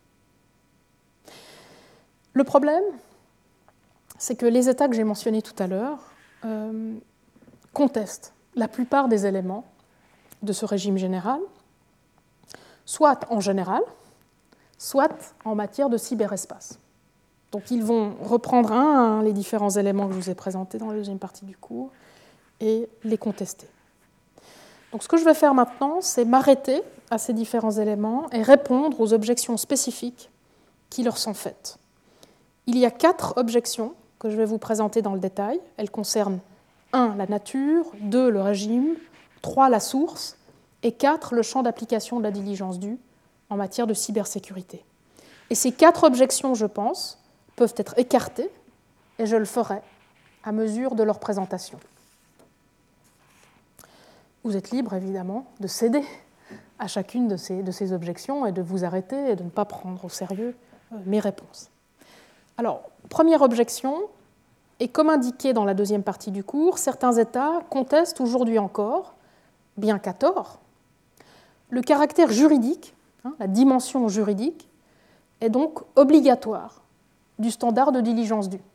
Le problème, c'est que les États que j'ai mentionnés tout à l'heure euh, contestent la plupart des éléments de ce régime général, soit en général, soit en matière de cyberespace. Donc ils vont reprendre un à un les différents éléments que je vous ai présentés dans la deuxième partie du cours et les contester. Donc ce que je vais faire maintenant, c'est m'arrêter à ces différents éléments et répondre aux objections spécifiques qui leur sont faites. Il y a quatre objections que je vais vous présenter dans le détail. Elles concernent un la nature, deux le régime, trois la source et quatre le champ d'application de la diligence due en matière de cybersécurité. Et ces quatre objections, je pense, peuvent être écartées et je le ferai à mesure de leur présentation. Vous êtes libre, évidemment, de céder à chacune de ces, de ces objections et de vous arrêter et de ne pas prendre au sérieux euh, mes réponses. Alors, première objection, et comme indiqué dans la deuxième partie du cours, certains États contestent aujourd'hui encore, bien qu'à tort, le caractère juridique, hein, la dimension juridique, est donc obligatoire du standard de diligence due.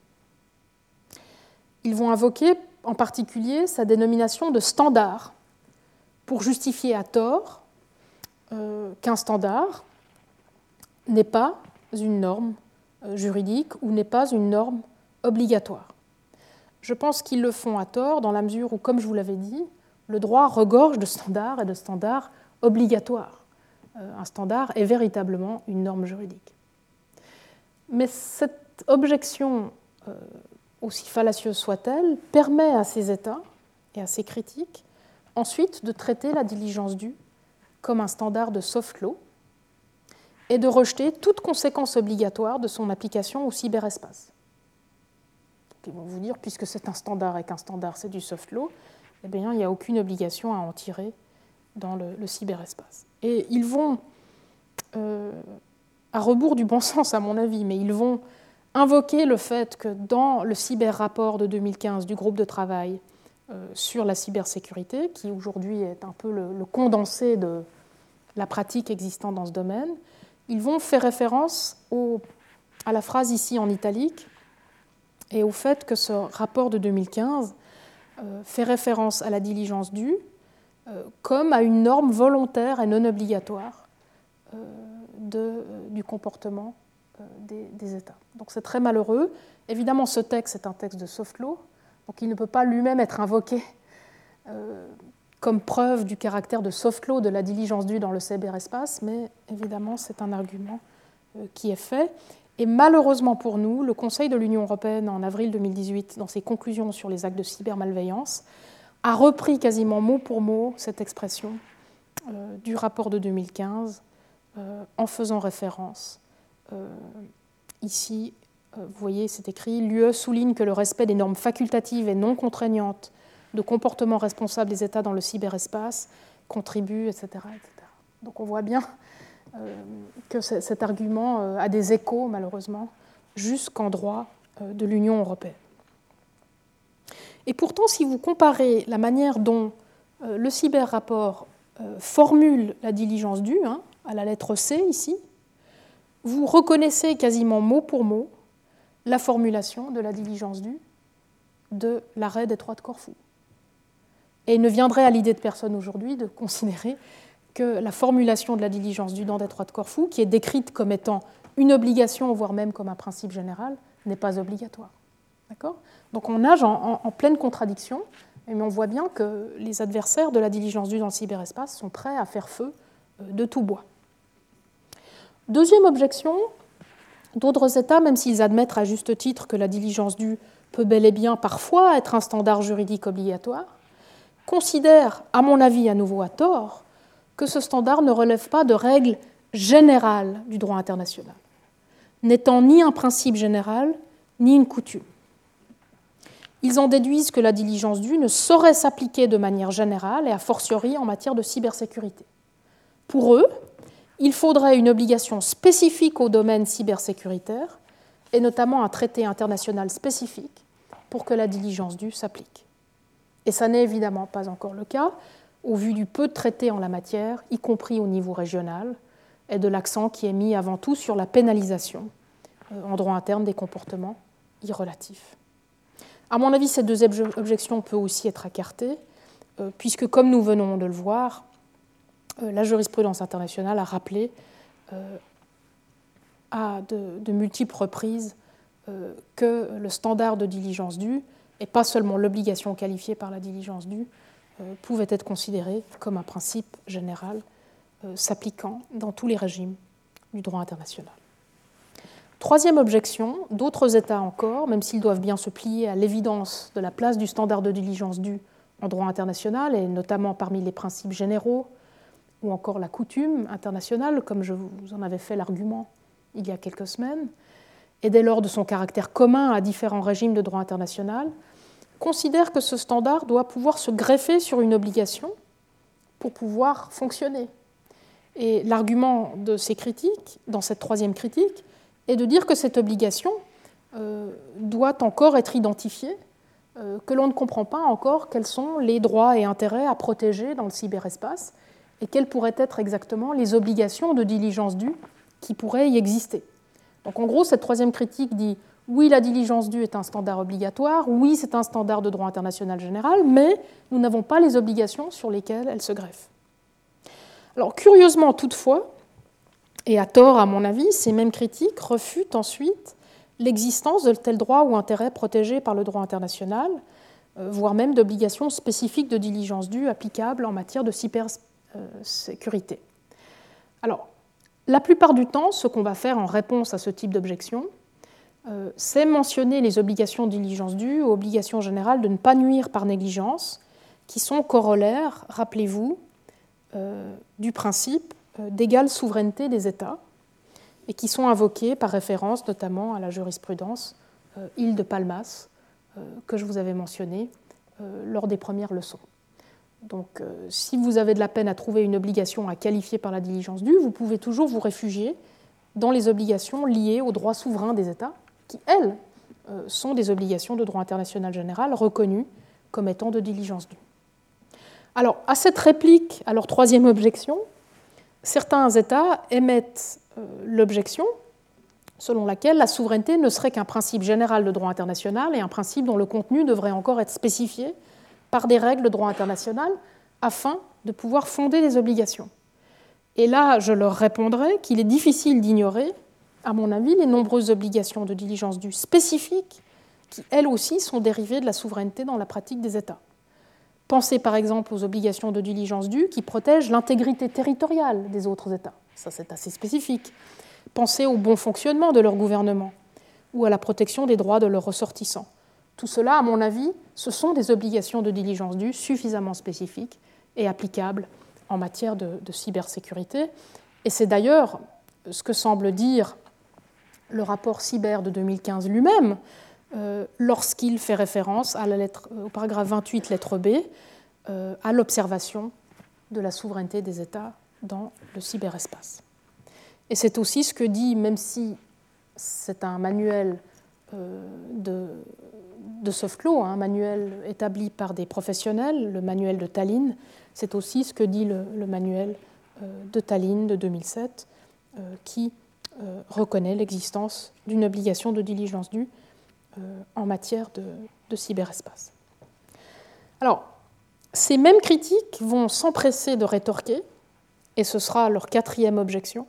Ils vont invoquer en particulier sa dénomination de standard pour justifier à tort euh, qu'un standard n'est pas une norme euh, juridique ou n'est pas une norme obligatoire. Je pense qu'ils le font à tort dans la mesure où, comme je vous l'avais dit, le droit regorge de standards et de standards obligatoires. Euh, un standard est véritablement une norme juridique. Mais cette objection, euh, aussi fallacieuse soit-elle, permet à ces États et à ces critiques ensuite de traiter la diligence due comme un standard de soft law et de rejeter toute conséquence obligatoire de son application au cyberespace. Ils vont vous dire, puisque c'est un standard et qu'un standard c'est du soft law, eh bien, il n'y a aucune obligation à en tirer dans le, le cyberespace. Et ils vont, euh, à rebours du bon sens à mon avis, mais ils vont invoquer le fait que dans le cyberrapport de deux mille quinze du groupe de travail euh, sur la cybersécurité, qui aujourd'hui est un peu le, le condensé de la pratique existante dans ce domaine, ils vont faire référence au, à la phrase ici en italique et au fait que ce rapport de deux mille quinze euh, fait référence à la diligence due euh, comme à une norme volontaire et non obligatoire euh, de, euh, du comportement euh, des, des États. Donc c'est très malheureux. Évidemment, ce texte est un texte de soft law, donc il ne peut pas lui-même être invoqué euh, comme preuve du caractère de soft law de la diligence due dans le cyberespace, mais évidemment, c'est un argument euh, qui est fait. Et malheureusement pour nous, le Conseil de l'Union européenne, en avril deux mille dix-huit, dans ses conclusions sur les actes de cybermalveillance, a repris quasiment mot pour mot cette expression euh, du rapport de deux mille quinze euh, en faisant référence. Euh, ici, euh, vous voyez, c'est écrit « L'U E souligne que le respect des normes facultatives et non contraignantes de comportement responsable des États dans le cyberespace contribue, et cetera et cetera » Donc on voit bien euh, que cet argument euh, a des échos, malheureusement, jusqu'en droit euh, de l'Union européenne. Et pourtant, si vous comparez la manière dont euh, le cyberrapport euh, formule la diligence due, hein, à la lettre C ici, vous reconnaissez quasiment mot pour mot la formulation de la diligence due de l'arrêt Détroit de Corfou. Et il ne viendrait à l'idée de personne aujourd'hui de considérer que la formulation de la diligence due dans Détroit de Corfou, qui est décrite comme étant une obligation, voire même comme un principe général, n'est pas obligatoire. D'accord ? Donc on nage en, en, en pleine contradiction, mais on voit bien que les adversaires de la diligence due dans le cyberespace sont prêts à faire feu de tout bois. Deuxième objection, d'autres États, même s'ils admettent à juste titre que la diligence due peut bel et bien parfois être un standard juridique obligatoire, considèrent, à mon avis à nouveau à tort, que ce standard ne relève pas de règles générales du droit international, n'étant ni un principe général, ni une coutume. Ils en déduisent que la diligence due ne saurait s'appliquer de manière générale et a fortiori en matière de cybersécurité. Pour eux, il faudrait une obligation spécifique au domaine cybersécuritaire et notamment un traité international spécifique pour que la diligence due s'applique. Et ça n'est évidemment pas encore le cas. au vu du peu de traités en la matière, y compris au niveau régional, et de l'accent qui est mis avant tout sur la pénalisation en droit interne des comportements irrelatifs. À mon avis, ces deux objections peuvent aussi être écartées, puisque, comme nous venons de le voir, la jurisprudence internationale a rappelé à de, de multiples reprises que le standard de diligence due, et pas seulement l'obligation qualifiée par la diligence due, pouvait être considéré comme un principe général s'appliquant dans tous les régimes du droit international. Troisième objection, d'autres États encore, même s'ils doivent bien se plier à l'évidence de la place du standard de diligence due en droit international, et notamment parmi les principes généraux, ou encore la coutume internationale, comme je vous en avais fait l'argument il y a quelques semaines, et dès lors de son caractère commun à différents régimes de droit international, considèrent que ce standard doit pouvoir se greffer sur une obligation pour pouvoir fonctionner. Et l'argument de ces critiques, dans cette troisième critique, est de dire que cette obligation euh, doit encore être identifiée, euh, que l'on ne comprend pas encore quels sont les droits et intérêts à protéger dans le cyberespace et quelles pourraient être exactement les obligations de diligence due qui pourraient y exister. Donc en gros, cette troisième critique dit oui, la diligence due est un standard obligatoire, oui, c'est un standard de droit international général, mais nous n'avons pas les obligations sur lesquelles elle se greffe. Alors curieusement toutefois, et à tort à mon avis, ces mêmes critiques refutent ensuite l'existence de tels droits ou intérêts protégés par le droit international, euh, voire même d'obligations spécifiques de diligence due applicables en matière de cybersécurité. Alors, la plupart du temps, ce qu'on va faire en réponse à ce type d'objection, euh, c'est mentionner les obligations de diligence due ou obligations générales de ne pas nuire par négligence, qui sont corollaires, rappelez-vous, euh, du principe d'égale souveraineté des États et qui sont invoqués par référence notamment à la jurisprudence euh, Île de Palmas euh, que je vous avais mentionnée euh, lors des premières leçons. Donc euh, si vous avez de la peine à trouver une obligation à qualifier par la diligence due, vous pouvez toujours vous réfugier dans les obligations liées aux droits souverains des États qui, elles, euh, sont des obligations de droit international général reconnues comme étant de diligence due. Alors, à cette réplique, à leur troisième objection, certains États émettent euh, l'objection selon laquelle la souveraineté ne serait qu'un principe général de droit international et un principe dont le contenu devrait encore être spécifié par des règles de droit international afin de pouvoir fonder des obligations. Et là, je leur répondrai qu'il est difficile d'ignorer, à mon avis, les nombreuses obligations de diligence due spécifiques qui, elles aussi, sont dérivées de la souveraineté dans la pratique des États. Pensez par exemple aux obligations de diligence due qui protègent l'intégrité territoriale des autres États. Ça, c'est assez spécifique. Pensez au bon fonctionnement de leur gouvernement ou à la protection des droits de leurs ressortissants. Tout cela, à mon avis, ce sont des obligations de diligence due suffisamment spécifiques et applicables en matière de, de cybersécurité. Et c'est d'ailleurs ce que semble dire le rapport cyber de deux mille quinze lui-même, Euh, lorsqu'il fait référence à la lettre, au paragraphe vingt-huit, lettre B, euh, à l'observation de la souveraineté des États dans le cyberespace. Et c'est aussi ce que dit, même si c'est un manuel euh, de, de soft law, un manuel établi par des professionnels, le manuel de Tallinn, c'est aussi ce que dit le, le manuel euh, de Tallinn de deux mille sept, euh, qui euh, reconnaît l'existence d'une obligation de diligence due en matière de, de cyberespace. Alors, ces mêmes critiques vont s'empresser de rétorquer, et ce sera leur quatrième objection,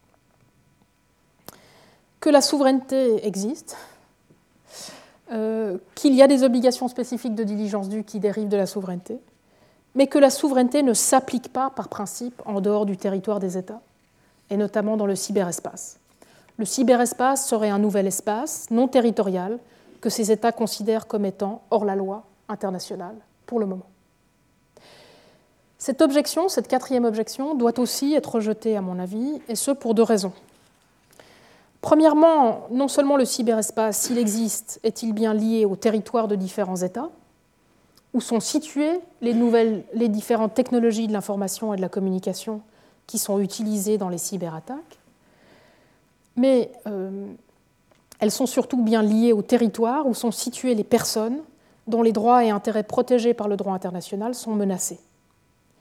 que la souveraineté existe, euh, qu'il y a des obligations spécifiques de diligence due qui dérivent de la souveraineté, mais que la souveraineté ne s'applique pas par principe en dehors du territoire des États, et notamment dans le cyberespace. Le cyberespace serait un nouvel espace non territorial que ces États considèrent comme étant hors la loi internationale pour le moment. Cette objection, cette quatrième objection, doit aussi être rejetée, à mon avis, et ce pour deux raisons. Premièrement, non seulement le cyberespace, s'il existe, est-il bien lié au territoire de différents États, où sont situées les, nouvelles, les différentes technologies de l'information et de la communication qui sont utilisées dans les cyberattaques, mais euh, elles sont surtout bien liées au territoire où sont situées les personnes dont les droits et intérêts protégés par le droit international sont menacés.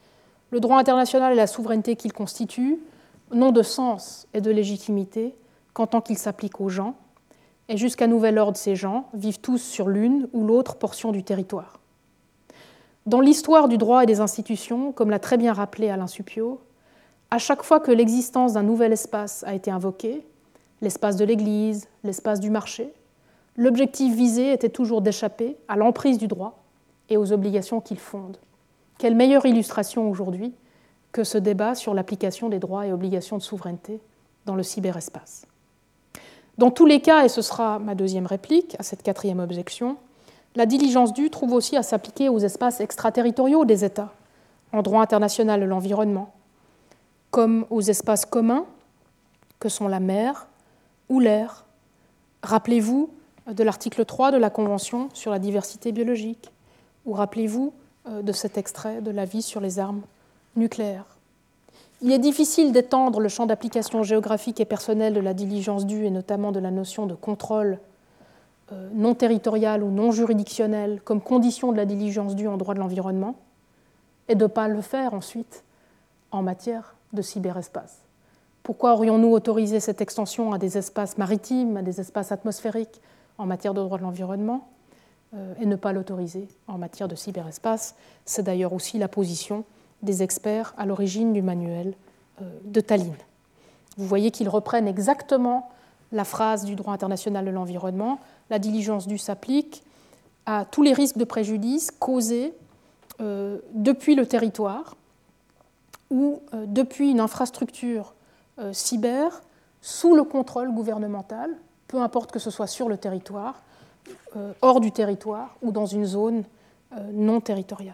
Le droit international et la souveraineté qu'il constitue n'ont de sens et de légitimité qu'en tant qu'il s'applique aux gens, et jusqu'à nouvel ordre, ces gens vivent tous sur l'une ou l'autre portion du territoire. Dans l'histoire du droit et des institutions, comme l'a très bien rappelé Alain Supiot, à chaque fois que l'existence d'un nouvel espace a été invoquée, l'espace de l'Église, l'espace du marché, l'objectif visé était toujours d'échapper à l'emprise du droit et aux obligations qu'il fonde. Quelle meilleure illustration aujourd'hui que ce débat sur l'application des droits et obligations de souveraineté dans le cyberespace. Dans tous les cas, et ce sera ma deuxième réplique à cette quatrième objection, la diligence due trouve aussi à s'appliquer aux espaces extraterritoriaux des États, en droit international de l'environnement, comme aux espaces communs que sont la mer ou l'air. Rappelez-vous de l'article trois de la Convention sur la diversité biologique, ou rappelez-vous de cet extrait de l'avis sur les armes nucléaires. Il est difficile d'étendre le champ d'application géographique et personnel de la diligence due, et notamment de la notion de contrôle euh, non territorial ou non juridictionnel comme condition de la diligence due en droit de l'environnement, et de ne pas le faire ensuite en matière de cyberespace. Pourquoi aurions-nous autorisé cette extension à des espaces maritimes, à des espaces atmosphériques en matière de droit de l'environnement, euh, et ne pas l'autoriser en matière de cyberespace? C'est d'ailleurs aussi la position des experts à l'origine du manuel de Tallinn. Vous voyez qu'ils reprennent exactement la phrase du droit international de l'environnement. La diligence due s'applique à tous les risques de préjudice causés euh, depuis le territoire ou euh, depuis une infrastructure euh, cyber sous le contrôle gouvernemental, peu importe que ce soit sur le territoire, euh, hors du territoire ou dans une zone euh, non territoriale.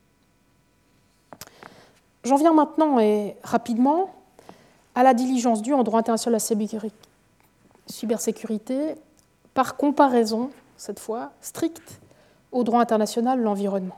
J'en viens maintenant et rapidement à la diligence due en droit international de la cybersécurité par comparaison, cette fois, stricte au droit international de l'environnement.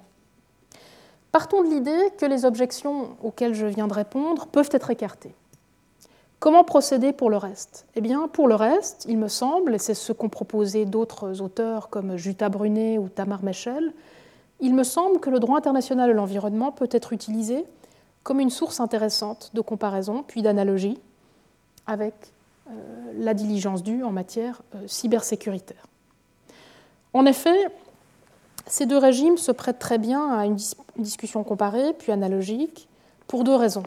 Partons de l'idée que les objections auxquelles je viens de répondre peuvent être écartées. Comment procéder pour le reste? Eh bien, pour le reste, il me semble, et c'est ce qu'ont proposé d'autres auteurs comme Jutta Brunet ou Tamar Meschel, il me semble que le droit international de l'environnement peut être utilisé comme une source intéressante de comparaison puis d'analogie avec euh, la diligence due en matière euh, cybersécuritaire. En effet, ces deux régimes se prêtent très bien à une, dis- une discussion comparée puis analogique pour deux raisons.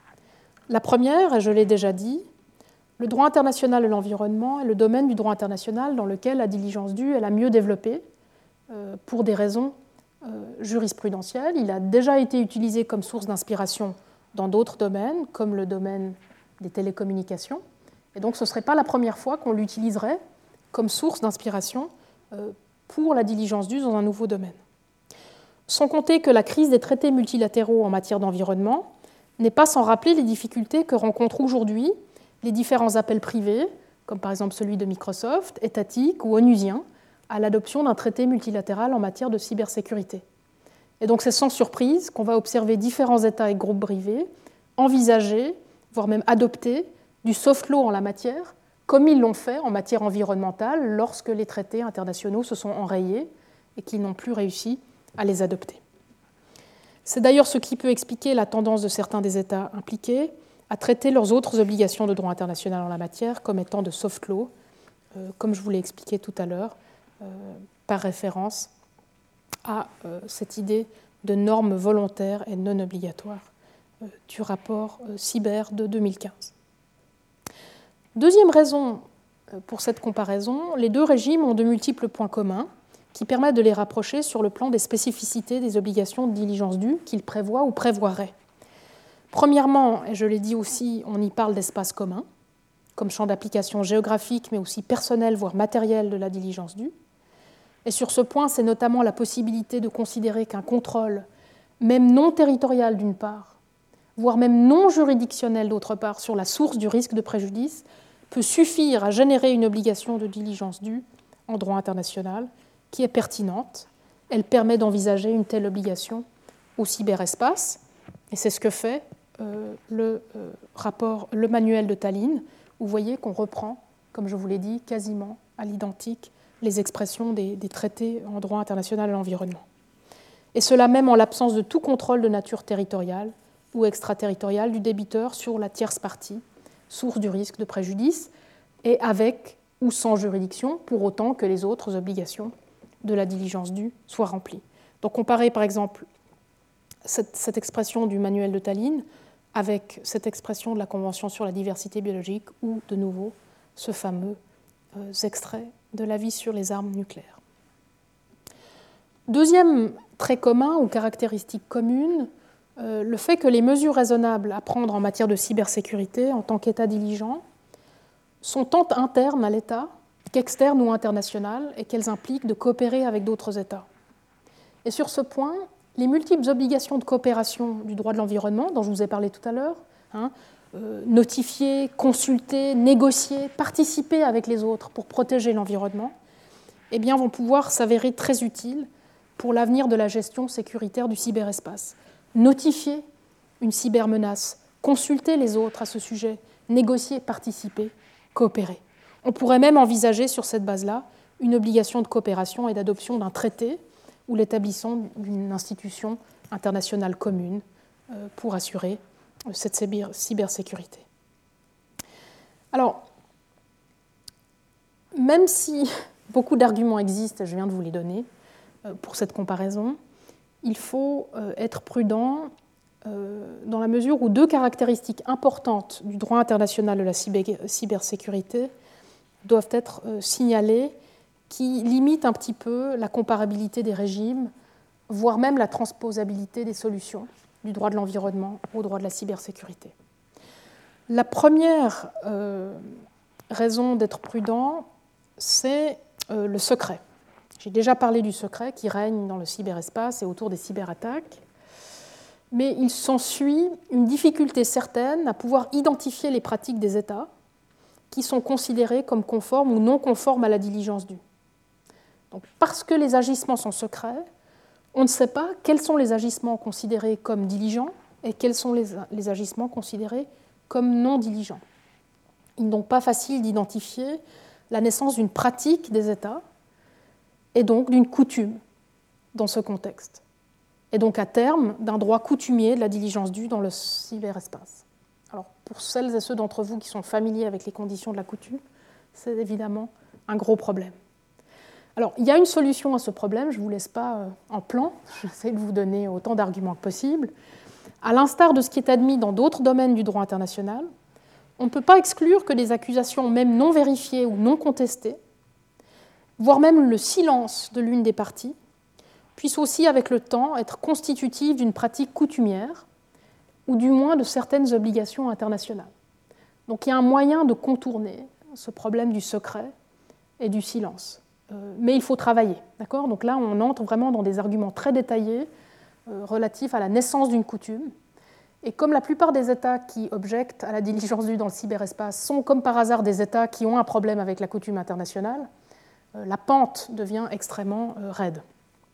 La première, et je l'ai déjà dit, le droit international de l'environnement est le domaine du droit international dans lequel la diligence due est la mieux développée euh, pour des raisons Euh, jurisprudentiel. Il a déjà été utilisé comme source d'inspiration dans d'autres domaines, comme le domaine des télécommunications. Et donc ce ne serait pas la première fois qu'on l'utiliserait comme source d'inspiration euh, pour la diligence due dans un nouveau domaine. Sans compter que la crise des traités multilatéraux en matière d'environnement n'est pas sans rappeler les difficultés que rencontrent aujourd'hui les différents appels privés, comme par exemple celui de Microsoft, étatiques ou onusiens, à l'adoption d'un traité multilatéral en matière de cybersécurité. Et donc c'est sans surprise qu'on va observer différents États et groupes privés envisager, voire même adopter, du soft law en la matière, comme ils l'ont fait en matière environnementale lorsque les traités internationaux se sont enrayés et qu'ils n'ont plus réussi à les adopter. C'est d'ailleurs ce qui peut expliquer la tendance de certains des États impliqués à traiter leurs autres obligations de droit international en la matière comme étant de soft law, euh, comme je vous l'ai expliqué tout à l'heure, Euh, par référence à euh, cette idée de normes volontaires et non obligatoires euh, du rapport euh, cyber de deux mille quinze. Deuxième raison euh, pour cette comparaison, les deux régimes ont de multiples points communs qui permettent de les rapprocher sur le plan des spécificités des obligations de diligence due qu'ils prévoient ou prévoiraient. Premièrement, et je l'ai dit aussi, on y parle d'espaces communs, comme champ d'application géographique, mais aussi personnel, voire matériel de la diligence due. Et sur ce point, c'est notamment la possibilité de considérer qu'un contrôle, même non territorial d'une part, voire même non juridictionnel d'autre part, sur la source du risque de préjudice, peut suffire à générer une obligation de diligence due en droit international qui est pertinente. Elle permet d'envisager une telle obligation au cyberespace, et c'est ce que fait euh, le euh, rapport, le manuel de Tallinn, où vous voyez qu'on reprend, comme je vous l'ai dit, quasiment à l'identique les expressions des, des traités en droit international de l'environnement. Et cela même en l'absence de tout contrôle de nature territoriale ou extraterritoriale du débiteur sur la tierce partie, source du risque de préjudice, et avec ou sans juridiction, pour autant que les autres obligations de la diligence due soient remplies. Donc comparer par exemple cette, cette expression du manuel de Tallinn avec cette expression de la Convention sur la diversité biologique ou de nouveau ce fameux euh, extrait de l'avis sur les armes nucléaires. Deuxième trait commun ou caractéristique commune, euh, le fait que les mesures raisonnables à prendre en matière de cybersécurité en tant qu'État diligent sont tant internes à l'État qu'externes ou internationales et qu'elles impliquent de coopérer avec d'autres États. Et sur ce point, les multiples obligations de coopération du droit de l'environnement, dont je vous ai parlé tout à l'heure, hein, euh, notifier, consulter, négocier, participer avec les autres pour protéger l'environnement, eh bien, vont pouvoir s'avérer très utiles pour l'avenir de la gestion sécuritaire du cyberespace. Notifier une cybermenace, consulter les autres à ce sujet, négocier, participer, coopérer. On pourrait même envisager sur cette base-là une obligation de coopération et d'adoption d'un traité ou l'établissement d'une institution internationale commune pour assurer cette cybersécurité. Alors, même si beaucoup d'arguments existent, je viens de vous les donner, pour cette comparaison, il faut être prudent dans la mesure où deux caractéristiques importantes du droit international de la cybersécurité doivent être signalées, qui limitent un petit peu la comparabilité des régimes, voire même la transposabilité des solutions du droit de l'environnement au droit de la cybersécurité. La première euh, raison d'être prudent, c'est euh, le secret. J'ai déjà parlé du secret qui règne dans le cyberespace et autour des cyberattaques, mais il s'ensuit une difficulté certaine à pouvoir identifier les pratiques des États qui sont considérées comme conformes ou non conformes à la diligence due. Donc, parce que les agissements sont secrets, on ne sait pas quels sont les agissements considérés comme diligents et quels sont les, les agissements considérés comme non diligents. Il n'est donc pas facile d'identifier la naissance d'une pratique des États et donc d'une coutume dans ce contexte, et donc à terme d'un droit coutumier de la diligence due dans le cyberespace. Alors, pour celles et ceux d'entre vous qui sont familiers avec les conditions de la coutume, c'est évidemment un gros problème. Alors, il y a une solution à ce problème, je ne vous laisse pas en plan, j'essaie de vous donner autant d'arguments que possible. À l'instar de ce qui est admis dans d'autres domaines du droit international, on ne peut pas exclure que des accusations même non vérifiées ou non contestées, voire même le silence de l'une des parties, puissent aussi avec le temps être constitutives d'une pratique coutumière ou du moins de certaines obligations internationales. Donc il y a un moyen de contourner ce problème du secret et du silence. Mais il faut travailler, d'accord ? Donc là, on entre vraiment dans des arguments très détaillés euh, relatifs à la naissance d'une coutume. Et comme la plupart des États qui objectent à la diligence due dans le cyberespace sont, comme par hasard, des États qui ont un problème avec la coutume internationale, euh, la pente devient extrêmement euh, raide.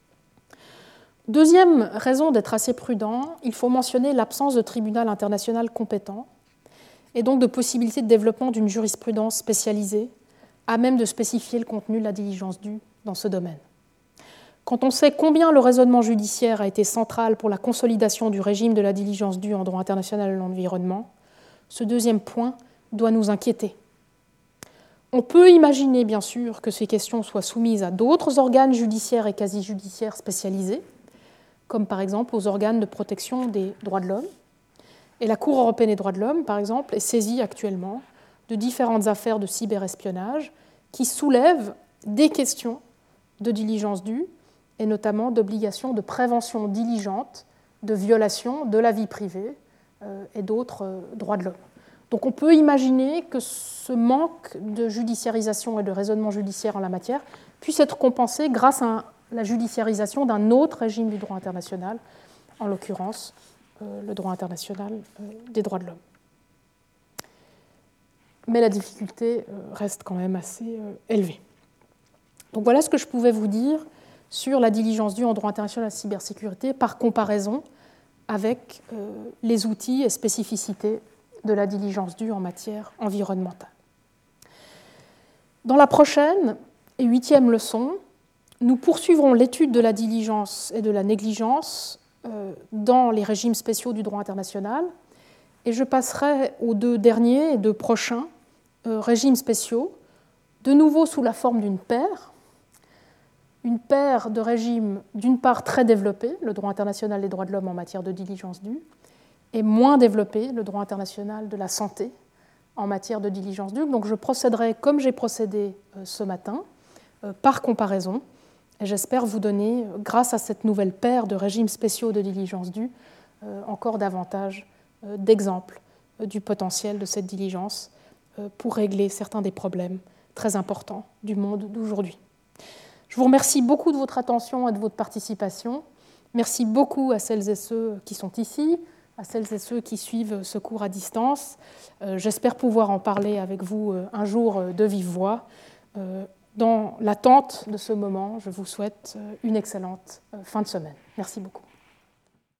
Deuxième raison d'être assez prudent, il faut mentionner l'absence de tribunal international compétent et donc de possibilité de développement d'une jurisprudence spécialisée à même de spécifier le contenu de la diligence due dans ce domaine. Quand on sait combien le raisonnement judiciaire a été central pour la consolidation du régime de la diligence due en droit international de l'environnement, ce deuxième point doit nous inquiéter. On peut imaginer, bien sûr, que ces questions soient soumises à d'autres organes judiciaires et quasi-judiciaires spécialisés, comme par exemple aux organes de protection des droits de l'homme. Et la Cour européenne des droits de l'homme, par exemple, est saisie actuellement de différentes affaires de cyberespionnage qui soulèvent des questions de diligence due et notamment d'obligations de prévention diligente de violation de la vie privée euh, et d'autres euh, droits de l'homme. Donc on peut imaginer que ce manque de judiciarisation et de raisonnement judiciaire en la matière puisse être compensé grâce à la judiciarisation d'un autre régime du droit international, en l'occurrence euh, le droit international euh, des droits de l'homme. Mais la difficulté reste quand même assez élevée. Donc voilà ce que je pouvais vous dire sur la diligence due en droit international de la cybersécurité par comparaison avec les outils et spécificités de la diligence due en matière environnementale. Dans la prochaine et huitième leçon, nous poursuivrons l'étude de la diligence et de la négligence euh, dans les régimes spéciaux du droit international, et je passerai aux deux derniers et deux prochains euh, régimes spéciaux, de nouveau sous la forme d'une paire, une paire de régimes d'une part très développés, le droit international des droits de l'homme en matière de diligence due, et moins développé, le droit international de la santé en matière de diligence due. Donc je procéderai comme j'ai procédé euh, ce matin, euh, par comparaison, et j'espère vous donner, grâce à cette nouvelle paire de régimes spéciaux de diligence due, euh, encore davantage euh, d'exemples euh, du potentiel de cette diligence euh, pour régler certains des problèmes très importants du monde d'aujourd'hui. Je vous remercie beaucoup de votre attention et de votre participation. Merci beaucoup à celles et ceux qui sont ici, à celles et ceux qui suivent ce cours à distance. Euh, j'espère pouvoir en parler avec vous euh, un jour euh, de vive voix. Euh, dans l'attente de ce moment, je vous souhaite euh, une excellente euh, fin de semaine. Merci beaucoup.